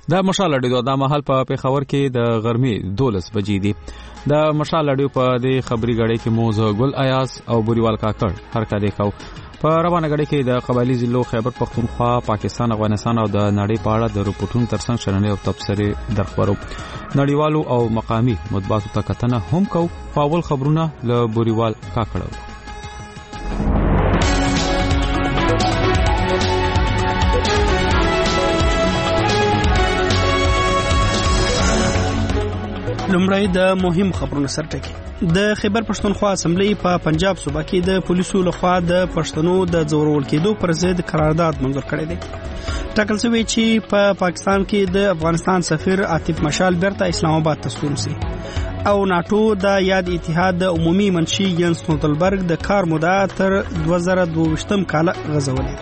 د مشال اډیو د مهال په پیښور کې د غرمې 12 بجې دي. د مشال اډیو په دې خبري غړې کې موزه ګل ایاز او بوریوال کاکړ حرکت وکاو. په روانه غړې کې د قبایلی ضلعو خیبر پختونخوا، پاکستان، افغانستان او د نړۍ په اړه د رپورټونو ترڅنګ شرنې او تبصرې درخبرو. نړیوالو او مقامی مطبوعاتو ته کتنه هم کو. فاول خبرونه له بوریوال کاکړ. لومړی د مهم خبرونو سرټکی. د خیبر پښتونخوا اسمبلی په پنجاب صوبه کې د پولیسو لخوا د پښتنو د زورول کېدو پر ضد قرارداد منظور کړی دی. ټاکل شوی چې په پاکستان کې د افغانستان سفیر عاطف مشال بیرته اسلام آباد ته ستون شي او ناتو د یاد اتحاد د عمومي منشي ینس ستولتنبرګ د کار موده تر 2022 کال غځولې.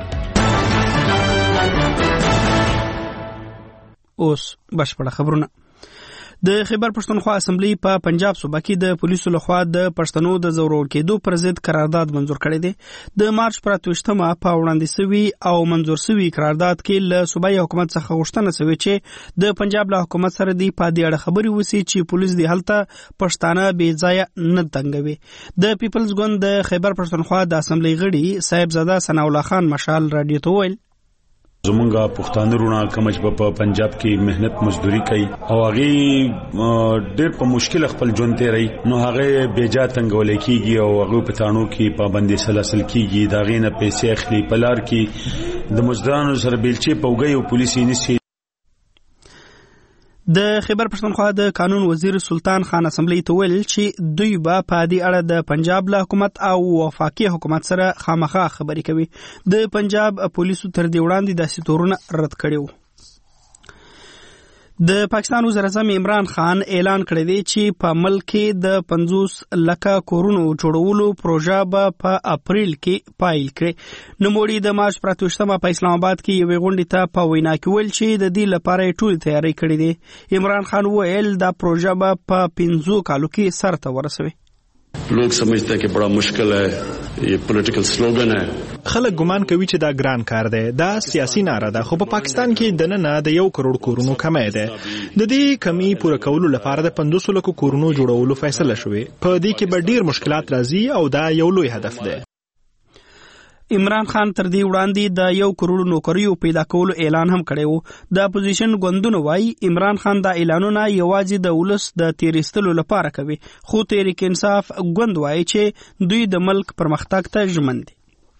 اوس بشپړه خبرونه. د خیبر پښتونخوا اسمبلی په پنجاب صوبه کې د پولیسو لخوا د پښتنو د زورول کېدو پر ضد قرارداد منظور کړی دی. د مارچ پر 28مه په وړاندې شوی او منظور شوی قرارداد کې له صوبایي حکومت څخه غوښتنه شوې چې د پنجاب له حکومت سره دی په دې اړه خبرې وسی چې پولیس دی هلته پښتانه بې ځای نه تنګوي. د پیپلز ګوند د خیبر پښتونخوا د اسمبلی غړي صاحبزاده ثناء الله خان مشال رادیو ته ویل زمونږه پښتانه رونه کومج په پنجاب کې مهنت مزدوري کوي او هغه ډېر په مشکل خپل ژوند تیری نو هغه بیجا تنګول کیږي او هغه په تانو کې پابندي سلاسل کیږي دا غینه پیسې اخلي پلار کې د مزدورانو سره بیلچې پوګي او پولیسي نشي. د خیبر پښتونخوا د قانون وزیر سلطان خان اسمبلی ته ویل چې دوی به په دې اړه د پنجاب له حکومت او وفاقي حکومت سره خامخا خبرې کوي. د پنجاب پولیسو تر دې وړاندې داسې تورونه رد کړي وو. د پاکستان وزیر اعظم عمران خان اعلان کړی دی چې په ملک کې د 50 لکه کورونو جوړولو پروژه به په اپریل کې پایل کړي. نوموړي د مارچ پر 28مه په اسلام آباد کې یوې غونډې ته په وینا کې ویل چې د دې لپاره ټول تیاری کړی دی. عمران خان ویل دا پروژه به په 15 کالو کې سر ته ورسوي. लोग समझते हैं कि बड़ा मुश्किल है, ये पॉलिटिकल स्लोगन है. خلک ګمان کوي چې دا ګران کار دی، دا سیاسي ناره ده، خو په پاکستان کې دننه د 1 کروڑ کورونو کمی ده. د دې کمی پوره کولو لپاره د 500 لکو کورونو جوړولو فیصله شوې. په دې کې به ډیر مشکلات راځي او دا یو لوی هدف دی. عمران خان تر دې وړاندې د 1 کروڑ نوکریو پیدا کولو اعلان هم کړی وو. د اپوزیشن ګوندونو وایي عمران خان دا اعلانونه یوازې د ولس د تیریستلو لپاره کوي، خو تحریک انصاف ګوند وایي چې دوی د ملک پرمختګ ته ژمن دي.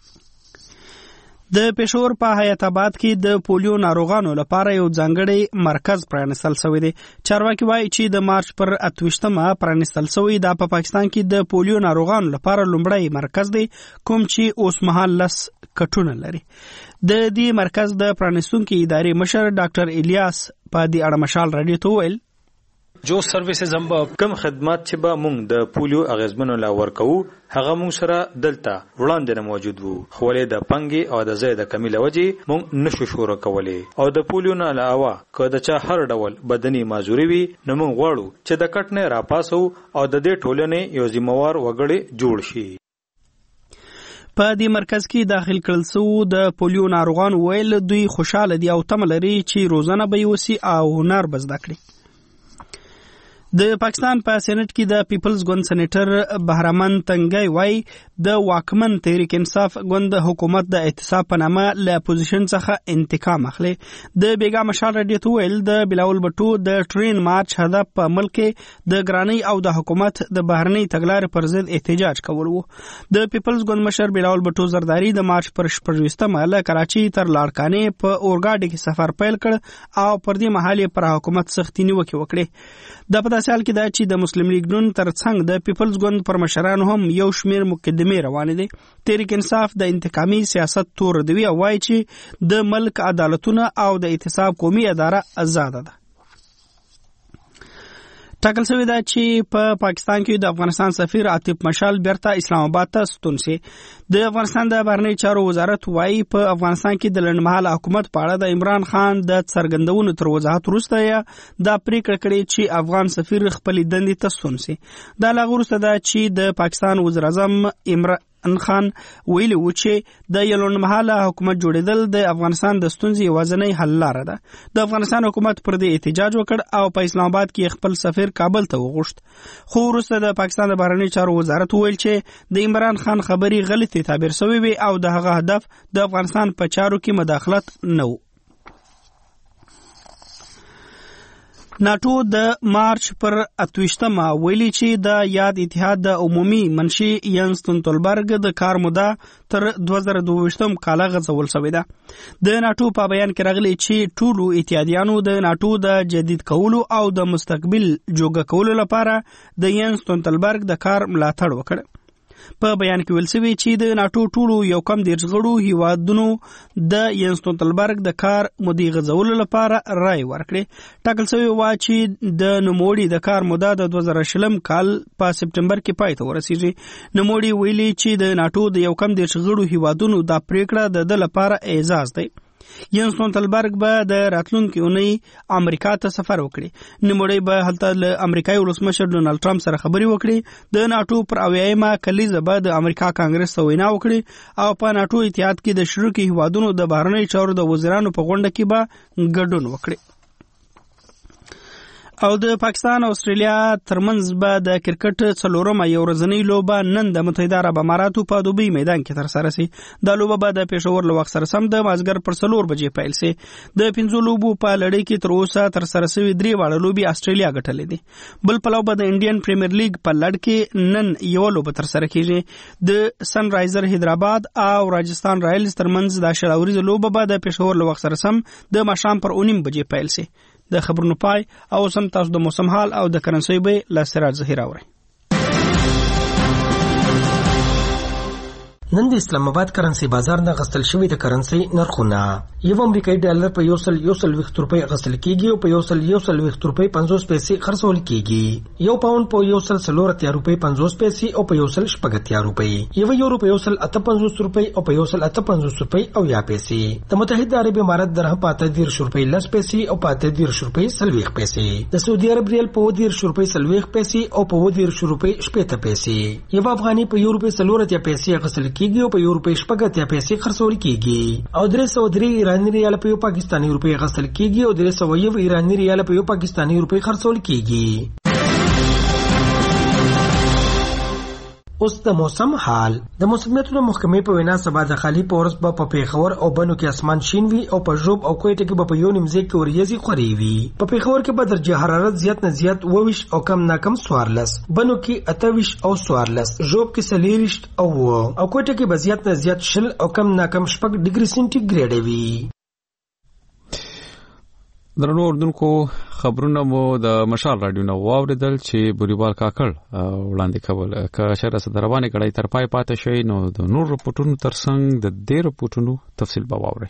د پېښور په حیات آباد کې د پولیو ناروغانو لپاره یو ځانګړی مرکز پرانستل شوی دی. چارواکي وایي چې د مارچ پر 28مه پرانستل شوی دا په پاکستان کې د پولیو ناروغانو لپاره لومړی مرکز دی کوم چې اوس مهال 10 کټونه لري. د دې مرکز د پرانستونکو ادارې مشر ډاکټر الیاس په دې اړه مشال رادیو ته ویل جو سرویسز هم کم خدمات چې به مونږ د پولیو اغیزمنو لا ورکو هغه مونږ سره دلته وړاندې نه موجود وو، خو له د پنګي او د زید کمیله وجي مونږ نشو شروع کولای او د پولیو نه علاوه که د چا هر ډول بدني معذوري وي نو مونږ غواړو چې د کټ نه راپاسو او د دې ټولنې یو ذمہوار وګړي جوړ شي. په دې مرکز کې داخل کړل شو د پولیو ناروغان ویل دوی خوشاله دي او تمه لري چې روزانه به وسی او هنر بزده کړي. د پاکستان په سېنات کې د پیپلز ګوند سېنیټر بهرمن تنګي وای د واکمن تحریک انصاف ګوند حکومت د احتساب په نامه له اپوزیشن څخه انتقام اخلي. د بیګا مشال رادیو ته ویل د بلاول بټو د ټرین مارچ هدف په ملک د ګرانی او د حکومت د بهرنی تګلارې پر ضد احتجاج کول وو. د پیپلز ګوند مشر بلاول بټو زرداری د مارچ پر 28مه له کراچي تر لاړکانې په اورګاډي کې سفر پیل کړ او پر دې مهال پر حکومت سختي نیوکه وکړه. د په داسې حال کې دا چې د مسلم لیگ نون ترڅنګ د پیپلز ګوند پر مشرانو هم یو شمیر مقدمې روانې دي. تحریک انصاف د انتقامي سیاست تور دوی او وایي چې د ملک عدالتونه او د احتساب قومي اداره آزاد ده. ټاکل شوی دا چې په پاکستان کې د افغانستان سفیر عاطف مشال بیرته اسلام آباد ته ستون شي. د افغانستان د بهرنی چارو وزارت وایي په افغانستان کې د لنډمهاله حکومت په اړه د عمران خان د څرګندونو تر وضاحت وروسته دا پریکړه کړې چې افغان سفیر خپل دندې ته ستون شي. دا لا وروسته دا چې د پاکستان وزیر اعظم عمران خان ویلي و چې د یو لنډمهاله حکومت جوړېدل د افغانستان د ستونزې یوازینۍ حل لاره ده. د افغانستان حکومت پر دې احتجاج وکړ او په اسلام آباد کې خپل سفیر کابل ته وغوښت، خو وروسته د پاکستان د بهرنیو چارو وزارت وویل چې د عمران خان خبرې غلطي تعبیر شوې وي او د هغه هدف د افغانستان په چارو کې مداخلت نه و. ناټو د مارچ پر 28مه ویلي چې د یاد اتحاد د عمومي منشي ینس ستولتنبرګ د کار موده تر 2022 کال غځول شوې ده. د ناټو په بیان کې راغلي چې ټولو اتحادیانو د ناټو د جدید کولو او د مستقبل جوګه کولو لپاره د ینس ستولتنبرګ د کار ملاتړ وکړ. په بیان کې ویل شوی چې د ناټو ټولو یو کم 10 غړو هیوادونو د ینس ستولتنبرګ د کار مودې غځولو لپاره رائے ورکړي. ټاکل شوی و چې د نوموړي د کار موده د 2020 کال په سپټمبر کې پای ته ورسیږي. نوموړي ویلي چې د ناټو د یو کم 10 غړو هیوادونو دا پریکړه د لپاره اعزاز دی. ینس ستولتنبرګ به د راتلونکي اونۍ امریکا ته سفر وکړي. نوموړی به هلته له امریکایي ولسمشر ډونالد ټرمپ سره خبرې وکړي. د ناټو پر 80مه کلیزه به د امریکا کانګرس ته وینا وکړي او په ناټو اتحاد کې د شریکو هیوادونو د بهرنیو چارو د وزیرانو په غونډه کې به ګډون وکړي. او د پاکستان او استرالیا ترمنځ به د کرکټ څلورمه یو ورځنۍ لوبه نن د متحده عرب اماراتو په دوبۍ میدان کې ترسره شي. دا لوبه به د پېښور له وخت سره سم د مازګر پر 4 بجې پیل شي. د 5 لوبو په لړۍ کې تر اوسه ترسره شوي 3 واړه لوبي استرالیا ګټلې دي. بل پلو به د انډین پریمیر لیګ په لړ کې نن یو لوبه ترسره کیږي. د سن رایزر حیدرآباد او راجستان رایلز ترمنځ د شړاوريزه لوبه به د پېښور له وخت سره سم د ماښام پر 9 بجې پیل شي. د خبرونو پای او سم تاسو د موسم حال او د کرنسي به له سراج ظهیر اوري. نن د اسلام آباد کرنسي بازار نه غستل شوی د کرنسي نرخونه یو امریکایي ډالر په 120 روپۍ غستل کیږي او په 120 روپۍ 50 پیسې خرڅول کیږي. یو پاوند په 140 روپۍ 50 پیسې او په 180 روپۍ، یو یورو په 158 روپۍ او په 158 روپۍ او یا پیسې. د متحده عرب امارات درهم په 13 روپۍ 10 پیسې او په 13 روپۍ 30 پیسې. د سعودي عرب ریال په 13 روپۍ 30 پیسې او په 13 روپۍ 80 پیسې. یو افغاني په 1 روپۍ 40 پیسې غستل کیږي او په 1 روپۍ 80 پیسې خرڅول کیږي. او 303 ایرانی ریال په یو پاکستانی روپۍ غستل کیږي او 301 ایرانی ریال په یو پاکستانی روپۍ خرڅول کیږي. اوس د موسم حال. د موسمیاتو محکمې په وینا سبا د خالی پورس په پیښور او بنو کې اسمان شین وي او په ژوب او کوټه کې په یو نیمزه کې وريزي خوري وي. په پیښور کې به درجه حرارت زیات نه زیات 22 او کم نه کم 14، بنو کې 28 او 14، ژوب کې 40 او کوټه کې به زیات نه زیات 20 او کم نه کم 6 ډیګري سنټیګریډ وي. درنو اردوونکو خبرونه مو د مشال رادیو نه واوریدل چې بوریوال کاکړ وړاندې کول. که شر سره روانه کړای تر پای پاتې شي نو د نور رپورټونو ترڅنګ د دې رپورټونو تفصیل به واورئ.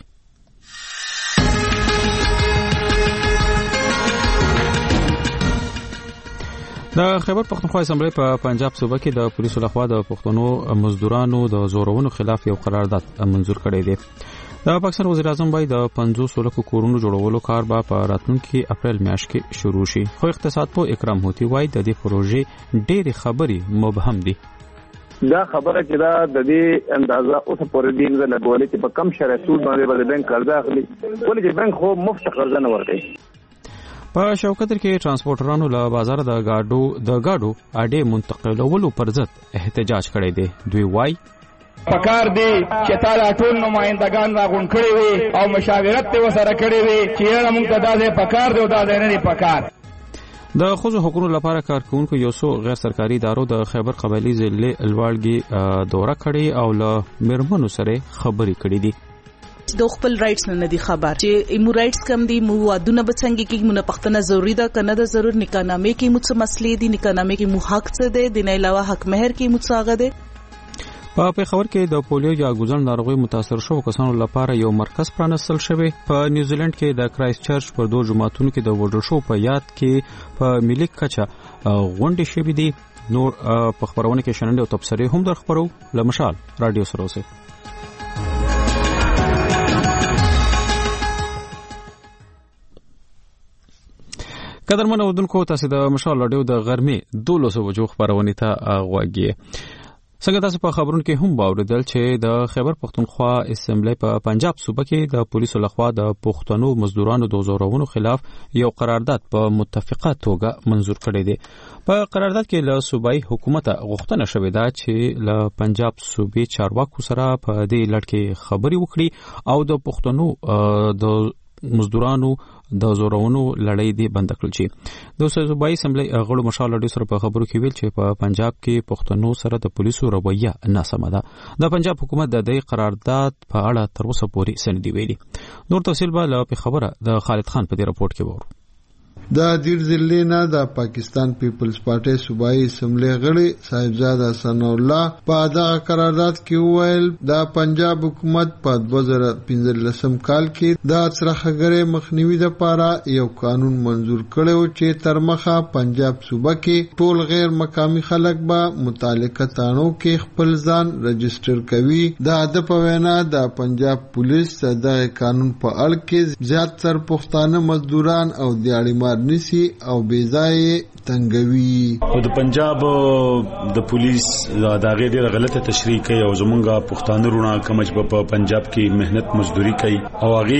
د خیبر پختونخوا اسمبلی په پنجاب صوبه کې د پولیسو لخوا د پښتنو مزدورانو د زورونو خلاف یو قرارداد منزور کړی دی. د پاکستان وزیر اعظم باید د 500 لکو کورونو جوړولو کار به په راتلونکي اپریل میاشت کې شروع شي. خو اقتصاد په اکرام هوتی وایي د دې پروژې ډېری خبرې مبهم دي. دا خبره چې دا د دې اندازه اوس پورې دی نه لګولې چې په کم شرایطو باندې به بانک قرضه اخلي، ولې چې بانک خو مفت قرضه نه ورکوي. په شوکتر کې ترانسپورټرانو له بازار د گاډو اډې منتقلولو پر ضد احتجاج کړی دی. دوی وایي پکار دی چې تعالی ټول نمائندگان راغون کړي وي او مشاورت ته وسره کړي وي چې موږ ته دا پکار دی او دا نه دی پکار. د خوځو حقوقو لپاره کارکونکو یو څو غیر سرکاري ادارو د خیبر قبایلی ضلع الوالګي دوره کړې او له مرمنو سره خبرې کړې دي. د خپل رائټس نه دي خبر چې ایمو رائټس کم دي، مو وادونه بچنګي کې مونږ پښتنه ضروری ده کنه ده ضرور نکانامه کې مو څه مسلې دي، نکانامه کې مو حق څه دي، د نه علاوه حق مہر کې مو څه غده. په پیښور کې د پولیو یا ګوزن ناروغي متاثر شوو کسانو لپاره یو مرکز پرانستل شوی. په نیوزیلند کې د کرایست چرچ پر 2 جماعتونو کې د وډر شو په یاد کې په ملي کچه غونډې شوې دي. نور په خبرونه کې شننده او تبصره هم در خبرو لمشال رادیو سره اوسه. قدرمن اودونکو تاسو د مشال رادیو د غرمې 12 بجو خبرونه ته غوږی. څنګه تاسو په خبرونو کې هم باوریدل چې د خیبر پختونخوا اسمبلی په پنجاب صوبه کې د پولیسو لخوا د پښتنو مزدورانو د زورونو خلاف یو قرارداد په متفقه توګه منزور کړی دی. په قرارداد کې له صوبایي حکومت غوښتنه شوې ده چې له پنجاب صوبې چارواکو سره په دې لړ کې خبرې وکړي او د پښتنو د مزدورانو د زورونو لړۍ دی بند کړل شي. د صوبایي اسمبلی غړو مشال لړۍ سره په خبرو کې ویل چې په پنجاب کې پښتنو سره د پولیسو رویه ناسمه ده. د پنجاب حکومت د دې قرارداد په اړه تر اوسه پورې څه نه دی ویلي. نور تفصیل به له خبره د خالد خان په دې راپورټ کې وورو. د دیر ضلع نه د پاکستان پیپلز پارټي صوبایي اسمبلی غړي صاحبزاده ثنا الله په دغه قرارداد کې وویل د پنجاب حکومت په 2015 کال کې د څرخګرې مخنیوي لپاره یو قانون منزور کړو چې تر مخه پنجاب صوبه کې ټول غیر مقامی خلک به متعلقه تانو کې خپل ځان رجسټر کوي. د په وینا د پنجاب پولیس د قانون په اړه کې زیات تر پښتانه مزدوران او دیاړي نسی او بیزای تنگوي. او د پنجاب د پولیس دا غیر غلطه تشریح کوي او زمونږه پښتانه رونه کمج په پنجاب کې مهنت مزدوري کوي او هغه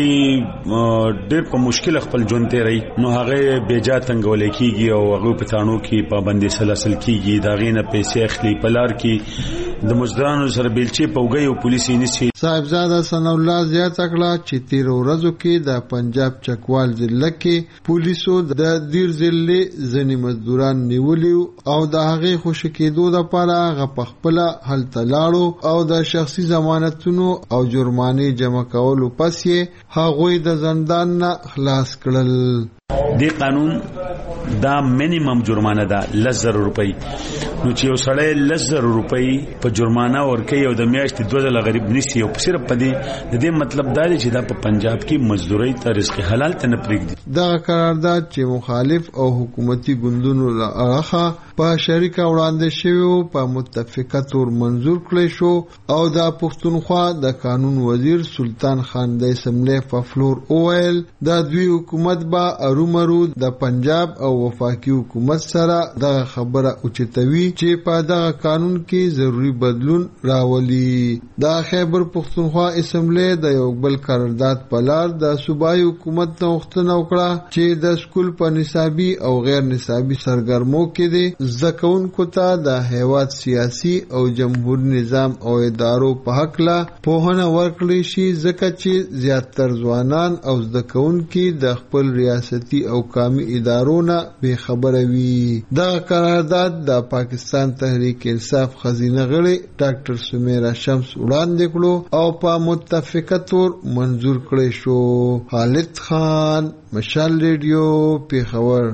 ډېر په مشکل خپل ژوند ته رہی نو هغه بیجا تنگول کیږي او هغه په تانو کې پابندي سلسل کیږي دا غینه پیسې اخلي پلار کې د مزدورانو سره بیلچې پوګي او پولیس یې نسی. صاحبزاده ثنا الله زیات کړه چې 13 ورځو کې د پنجاب چکوال ضلع کې پولیسو د دیر ضلع ځنی مزدوران نیولیو او د هغه خوشی کېدو لپاره غ پخپل حل تلاړو او د شخصي ضمانتونو او جرمانه جمع کولو پس یې هغوی د زندان نه خلاص کړل. دی قانون دا مینیمم جرمانه ده 10,000 روپۍ. نو چې یو سړی 10,000 روپۍ په جرمانه ورکوي او د میاشتې 2000 غریب نسی او صرف په دې مطلب دا دی چې دا په پنجاب کې مزدوري ته رزق حلال ته نه پرېږدي. دا قرارداد چې مخالف او حکومتي ګوندونو له اړخه په شریکه وړاندې شوی په متفقه تور منزور کړی شو او د پښتونخوا د قانون وزیر سلطان خان د اسمبلی په فلور اویل د دوی حکومت با ارومرو د پنجاب او وفاقي حکومت سره د خبره اوچتوي چې په دغه قانون کې ضروری بدلون راولي. د خیبر پختونخوا اسمبلی د یو بل قرارداد په لار د صوبایي حکومت ته غوښتنه وکړه چې د سکول په نصابي او غیر نصابي سرګرمو کې د زکونکو ته د هیواد سیاسي او جمهوریت نظام او ادارو په حق لا پوهنه ورکړي شي ځکه چې زیاتره ځوانان او زکونکو د خپل ریاستي او قومي ادارو نه بے خبره وي. دا قرارداد د پاکستان تحریک انصاف خزینه غړي ډاکټر سمیرا شمس وړاندې کړو او په متفقه تور منزور کړی شو. خالد خان، مشال ریډیو، پیښور.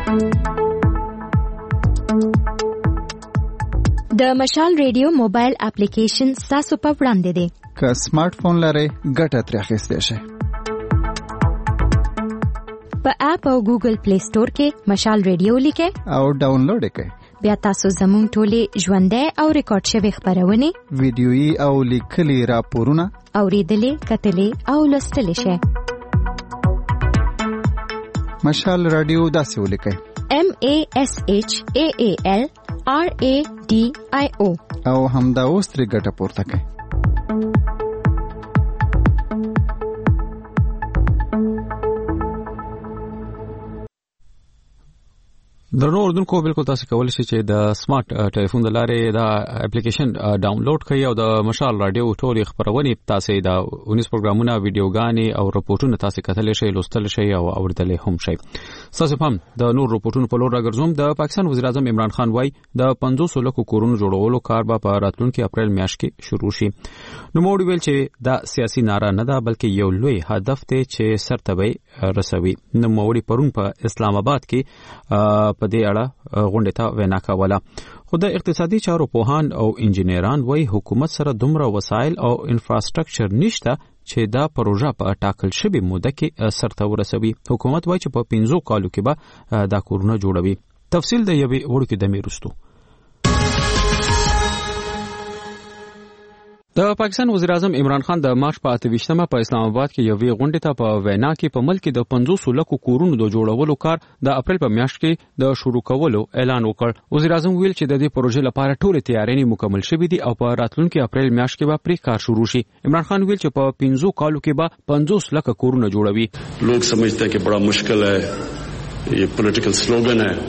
د مشال ریډیو موبایل اپلیکیشن تاسو په وړاندې دی. که سمارټ فون لرئ ګټه ترې اخیستی شئ. په اپ او ګوګل پلی سٹور کې مشال ریډیو لیکئ او ډاونلوډ کړئ. بیا تاسو زموږ ټولې ژوندۍ او ریکارډ شوی خبرونه ویډیويي او لیکلي راپورونه اوریدلې، کتلې او لوستلې شئ. مشال رادیو داسې ولیکئ: MASHAALRADIO او همدا اوس ترې ګټه پورته کړئ. درنو اوردونکو بالکل تاسو کولی شئ چې د سمارټ ټلیفون د لارې دا اپلیکیشن ډاونلوډ کړئ او د مشال رادیو ټولې خبرونه تاسو د 19 پروګرامونه، ویډیوګانې او راپورټونه تاسو کتلی شئ، لوستل شئ او اوریدل هم شئ. تاسو هم د نور راپورټونو په لور راګرځوم. د پاکستان وزیر اعظم عمران خان وايي د 500 لکو کورونو جوړولو کار به په راتلونکي اپریل میاشت کې شروع شي. نو موږ ویل چې دا سیاسي ناره نه ده بلکې یو لوی هدف دی چې سرته رسوي. نو موږ پرون په اسلام آباد کې په دې اړه غونډه ته وینا کوله. خو د اقتصادي چارو پوهان او انجینران وایي حکومت سره دومره وسایل او انفراستراکچر نشته چې دا پروژه په ټاکل شوی موده کې سرته ورسوي. حکومت وایي چې په 15 کالو کې به دا کورونه جوړوي. تفصیل د یوې وړوکې دمې وروسته. د پاکستان وزیر اعظم عمران خان د مارچ په 28مه په اسلام آباد کې یوې غونډې ته په وینا کې په ملک د 500 لکو کورونو د جوړولو کار د اپریل په میاشت کې د شروع کولو اعلان وکړ. وزیر اعظم ویل چې د دې پروژې لپاره ټول تیارینې مکمل شوې دي او په راتلونکي اپریل میاشت کې به پرې کار شروع شي. عمران خان ویل چې په 15 کالو کې به 50 لک کورونه جوړوي. लोग समझते हैं कि बड़ा मुश्किल है, ये पॉलिटिकल स्लोगन है,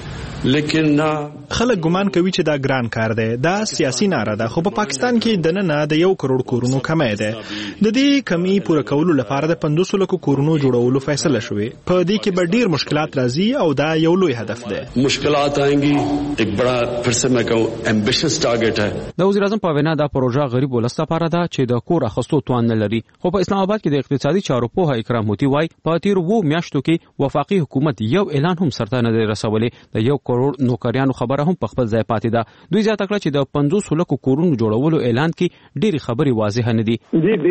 لیکن خلک ګمان کوي چې دا ګران کار دی. دا سیاسي ناره ده، خو په پاکستان کې د نن د 1 کروڑ کورونو کمی ده. د دې کمی پوره کولو لپاره د 500 لکو کورونو جوړولو فیصله شوې. په دې کې به ډیر مشکلات راځي او دا یو لوی هدف دی. مشکلات آئیں گی، ایک بڑا پھر سے میں کہوں ایمبیشس ټارګټ ہے. د وزیر اعظم په وینا دا پروژه غریب ولست لپاره ده چې د کور اخستو توان نه لري. خو په اسلام آباد کې د اقتصادي چارو په اکرام هوتی وای په تیر وو میاشتو کې وفاقي حکومت یو اعلان هم سرته نه رسولې. د 1 کروڑ نوکریانو خبره هم په خپل ځای پاتې ده. دوی زیاته کړه چې د 500 لکو کورونو جوړولو اعلان کې ډېری خبرې واضح نه دي.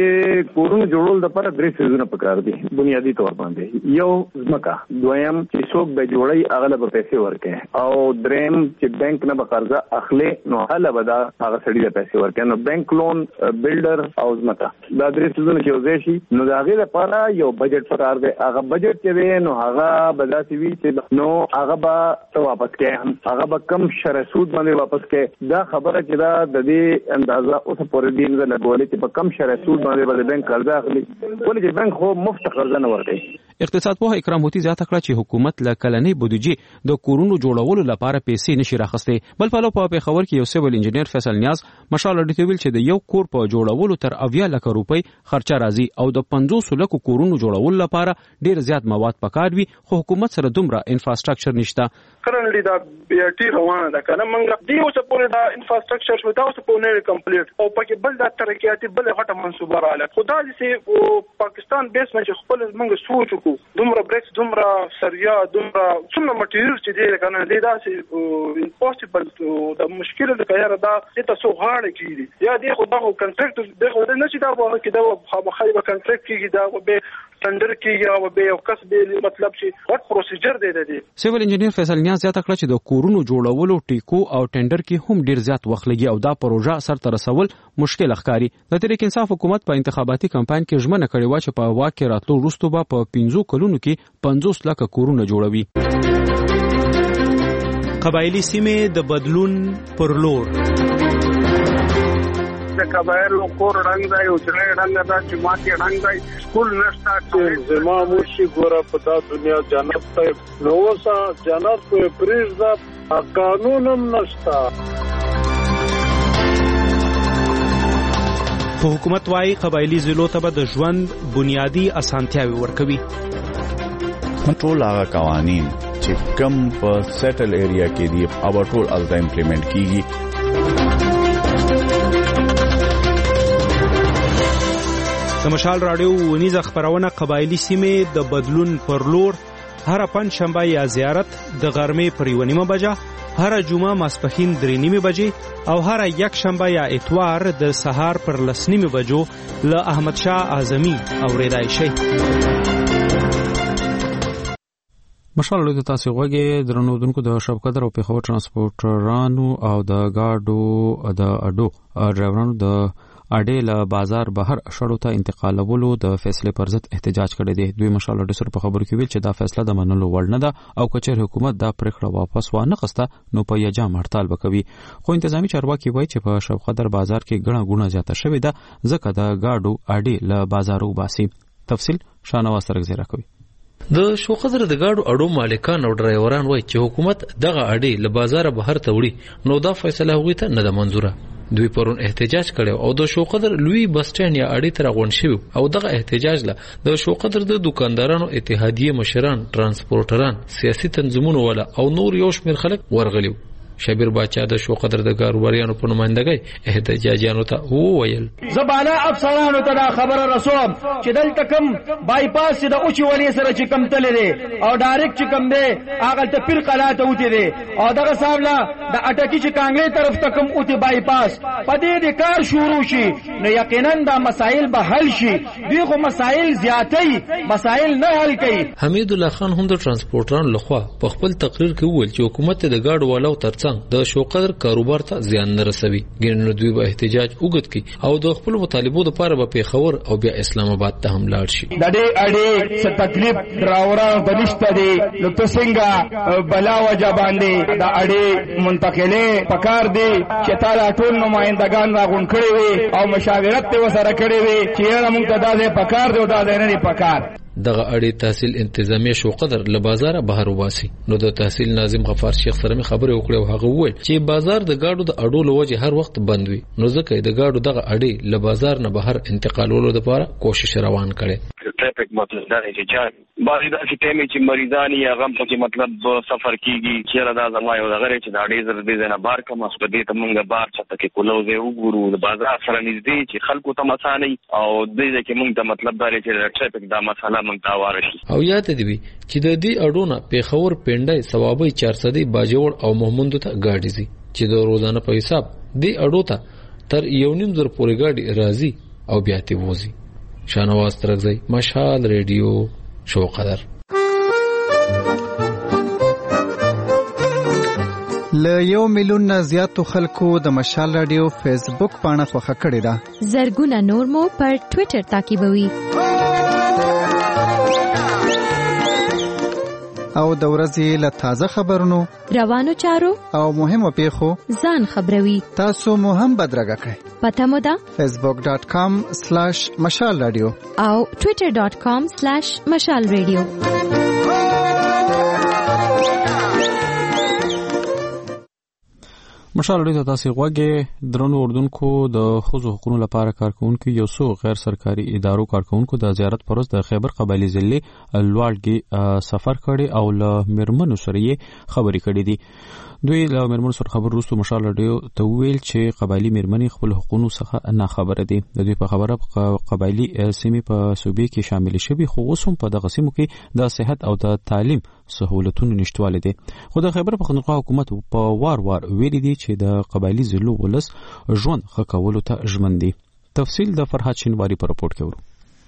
د کورونو جوړول لپاره درې څیزونه پکار دي بنیادی تور باندې. یو ځمکه، دویم چې څوک به جوړي هغه به پیسې ورکړي، او دریم چې بانک نه به قرضه اخلي نو هله به دا هغه سړي له پیسې ورکړي. نو بانک لون، بلډر او ځمکه، دا درې څیزونه چې وځي شي نو دا هغه لپاره یو بجټ پکار دی. هغه بجټ چې دی نو هغه به داسې وي چې نو هغه به واپس کړي، هغه به کم شرح سود باندې واپس کړي. دا خبره چې دا د دې اندازه اوس پورې دی نه لګولې چې په کم شرح سود باندې بانک قرضه اخلي، ولې چې بانک خو مفت قرضه نه ورکوي. اقتصاد پوه اکرام هوتی زیاته کړه چې حکومت له کلنۍ بودیجې د کورونو جوړولو لپاره پیسې نشي راخسته. بل پلو په پیښور کې یو سیول انجینیر فیصل نیاز مشال اډیټ ویل چې د یو کور په جوړولو تر 80 لک روپۍ خرچه راځي او د 500 لک کورونو جوړولو لپاره ډیر زیات مواد پکار وي، خو حکومت سره دومره انفراستراکچر نشته. کرنټلی دا بیاټي روانه ده کنه منګه دی اوس په دا انفراستراکچر شو دا اوس په نه کمپلیټ او پکې بل دا ترقیاتي بل غټه منصوبه رااله. خدای دې او پاکستان بیس مې خپل منګه سوچ وکړو، دومره بریکس، دومره سریا، دومره څومره مټیریل چې دی کنه دی دا سي امپوسیبل دا مشکل ده کایره دا تاسو غاړه کیږي یا دی خو دا کنټراکټ دی خو نه شي دا واه کې دا خامخایبه کنټراکټ کیږي دا به ټندر کیږي او به یو کس به مطلب شي وټ پروسیجر دی. سیول انجینیر فیصل نیاز زیاته کړه چې د کورونو جوړولو ټیکو او ټندر کې هم ډیر زیات وخت لګي او دا پروژه سرته رسول مشکل ښکاري. د تحریک انصاف حکومت په انتخاباتي کمپاین کې ژمنه کړې و چې په واک کې راتلو وروسته به په 15 کلونو کې 50 لک کورونه جوړوي. قبایلی سیمې د بدلون پر لور. د قبایلو کور رنګ دی او چې رنګ دا چې ماته رنګ دی سکول نشته چې زما موشي ګوره په دا دنیا جنت ته نو وسه جنت په پریزدا قانونم نشته. په حکومت وايي قبایلی ضلعو ته به د ژوند بنیادی اسانتیاوي ورکوي. ټول هغه قوانین چې کم په سیټل ایریا کې دي او ټول الته امپلیمنٹ کیږي. د مشال رادیو ونیزه خبرونه قبایلی سیمې د بدلون پر لور هر پنځ شنبه یا زیارت د غرمې پر 1:30 بجه، هر جمعه ماسپښین 3:30 بجې او هر یک شنبه یا اتوار د سهار پر 10:30 بجو له احمد شاه اعظمي اوریدای شي. مشال له تاسو غوږی درنو دونکو د شبکدر او پیښور ترانسپورټرانو او د گاډو د اډو ډرایورانو د اډې له بازار بهر شړو ته انتقالولو د فیصله پر ضد احتجاج کړی دی. دوی مشال اډې سره په خبرو کې ویل چې دا فیصله د منلو وړ نه ده او کچېر حکومت دا پریکړه واپس وانه غسته نو په یجام هړتال وکوي. خو انتظامی چارواکي وایي چې په شبقدر بازار کې غڼه غونه زیاته شوې ده ځکه د گاډو اډې له بازارو باسي. تفصیل شانواز سرګزیرا کوي. د شوقدر د گاډو اډو مالکان او ډرایوران وایي چې حکومت دغه اډې له بازار بهر ته وړي نو دا فیصله هغوی ته نه ده منظوره. دوی پرون احتجاج کړو او د شوقدر لوی بس سټینډ یا اډې ته راغونډ شوی او دغه احتجاج له د شوقدر د دکاندارانو اتحادیه مشران، ترانسپورټران، سیاسي تنظیمونو ولا او نور یو شمېر خلک ورغلیو. شبیر باچا د شوقدر د کاروباریانو په نمائندګۍ احتجاجیانو ته وویل زباله افسرانو ته دا خبره رسوم چې دلته کم بایپاس د اوچ ولی سره چې کم تل دي او ډایرکټ چې کم دي هغه ته پیر قلاته وتی دي او دغه صاحب لا د اټکی چې کانګړې طرف ته کم اوتی بایپاس پدې د کار شروع شي نو یقینا دا مسائل به حل شي. دغه مسائل زیاتې مسائل نه حل کوي. حمید الله خان هم د ترانسپورټرانو لخوا په خپل تقریر کې وویل چې حکومت د گاډو والو تر ترڅنګ د شوقدر کاروبار ته زیان نه رسوي. ګینه دوی به احتجاج وکړي کی او د خپل مطالبو لپاره به پیښور او بیا اسلام آباد ته هم لاړ شي. د دې اړې څه تکلیف ډراوران د نشته دي نو ته څنګه بلا وجه باندې د اړې منتقلې پکار دي چې تعالی ټول نمائندگان راغون کړي وي او مشاورت ته وسره کړي وي چې موږ ته دا پکار دی او دا نه پکار. دغه اړې تحصیل انتظامیه شوقدر له بازار بهر وباسي. نو د تحصیل ناظم غفار شیخ سره خبرې وکړې او هغه وویل چې بازار د گاډو د اډو لوجه هر وخت بند وي نو ځکه د گاډو دغه اړې له بازار نه بهر انتقالولو لپاره کوشش روان کړي. ټریفیک مطلب دا دی چې باندې دا چې ټیمې چې مریضان یا غم په مطلب سفر کیږي چې دا زما یو دغه چې دا ډیر دې نه بار کوم اس په دې ته مونږه بار چته کې کولوځي وګورو د بازار سره نږدې چې خلکو ته مسانه او دې کې مونږ ته مطلب دا چې ټریفیک دا مسله مونږ ته واره شي. او یاد دی چې د دې اډونه پیښور پنډای ثوابي 400 باجوړ او محمود ته گاډي زی چې د روزانه په حساب دې اډو ته تر 1.5 زره پورې گاډي راځي او بیا تی وځي. شانواز ترغزی مشال ریډیو شوقدر. ل 1 میلیون نه زیاتو خلکو د مشال رادیو فیسبوک پاڼه خوښه کړې ده. زرګونه نور مو پر ټوئیټر تعقیبوي. او د ورځې له تازه خبرونو روانو چارو او مهمو پیښو ځان خبروي. تاسو مو هم بدرګه کړئ. پته مو ده facebook.com/مشال رادیو او twitter.com/مشال رادیو. مشال رادیو ته تاسو غوږی درنو اردوونکو د خزو حقوقو لپاره کارکونکو یو څو غیر سرکاري ادارو کارکونکو د زیارت پروس د خیبر قبایلی ضلع لوړګي سفر کړي او له مرمنو سره خبرې کړي دي. دوی له مرمنو سره خبر وروسته مشال رادیو ته ویل چې قبایلی مرمنې خپل حقوقو څخه نه خبره دي. د دوی په خبره قبایلی سیمې په صوبې کې شامل شوي خو اوس هم په دغه سیمو کې د صحت او د تعلیم سہولتونو نشټواله دي. خو د خیبر پختونخوا حکومت په وار ویلي دي چې د قبایلی ضلعو ولس ژوند ښه کولو ته ژمن دي. تفصیل د فرحات شینواری په راپورټ کې ورو.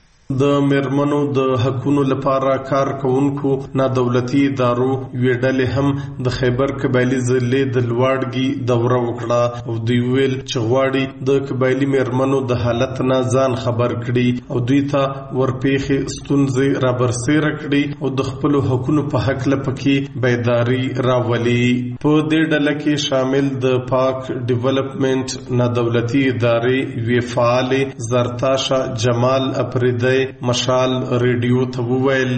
د مرمنو د حقونو لپاره کار کوونکو نا دولتي ادارو ویډلې هم د خیبر قبایلی ضلع د لوړګي دوره وکړه او دوی ویل چې غواړي د قبایلی مرمنو د حالت نه ځان خبر کړي او دوی ته ورپېخي ستونزې را برسېره کړي او د خپل حقونو په حق لپاره بیداری راولي. په دې ډله کې شامل د پاک ډیولپمنٹ نا دولتي ادارې وی فعال زرتاشا جمال اپریدی مشال ریډیو ته وویل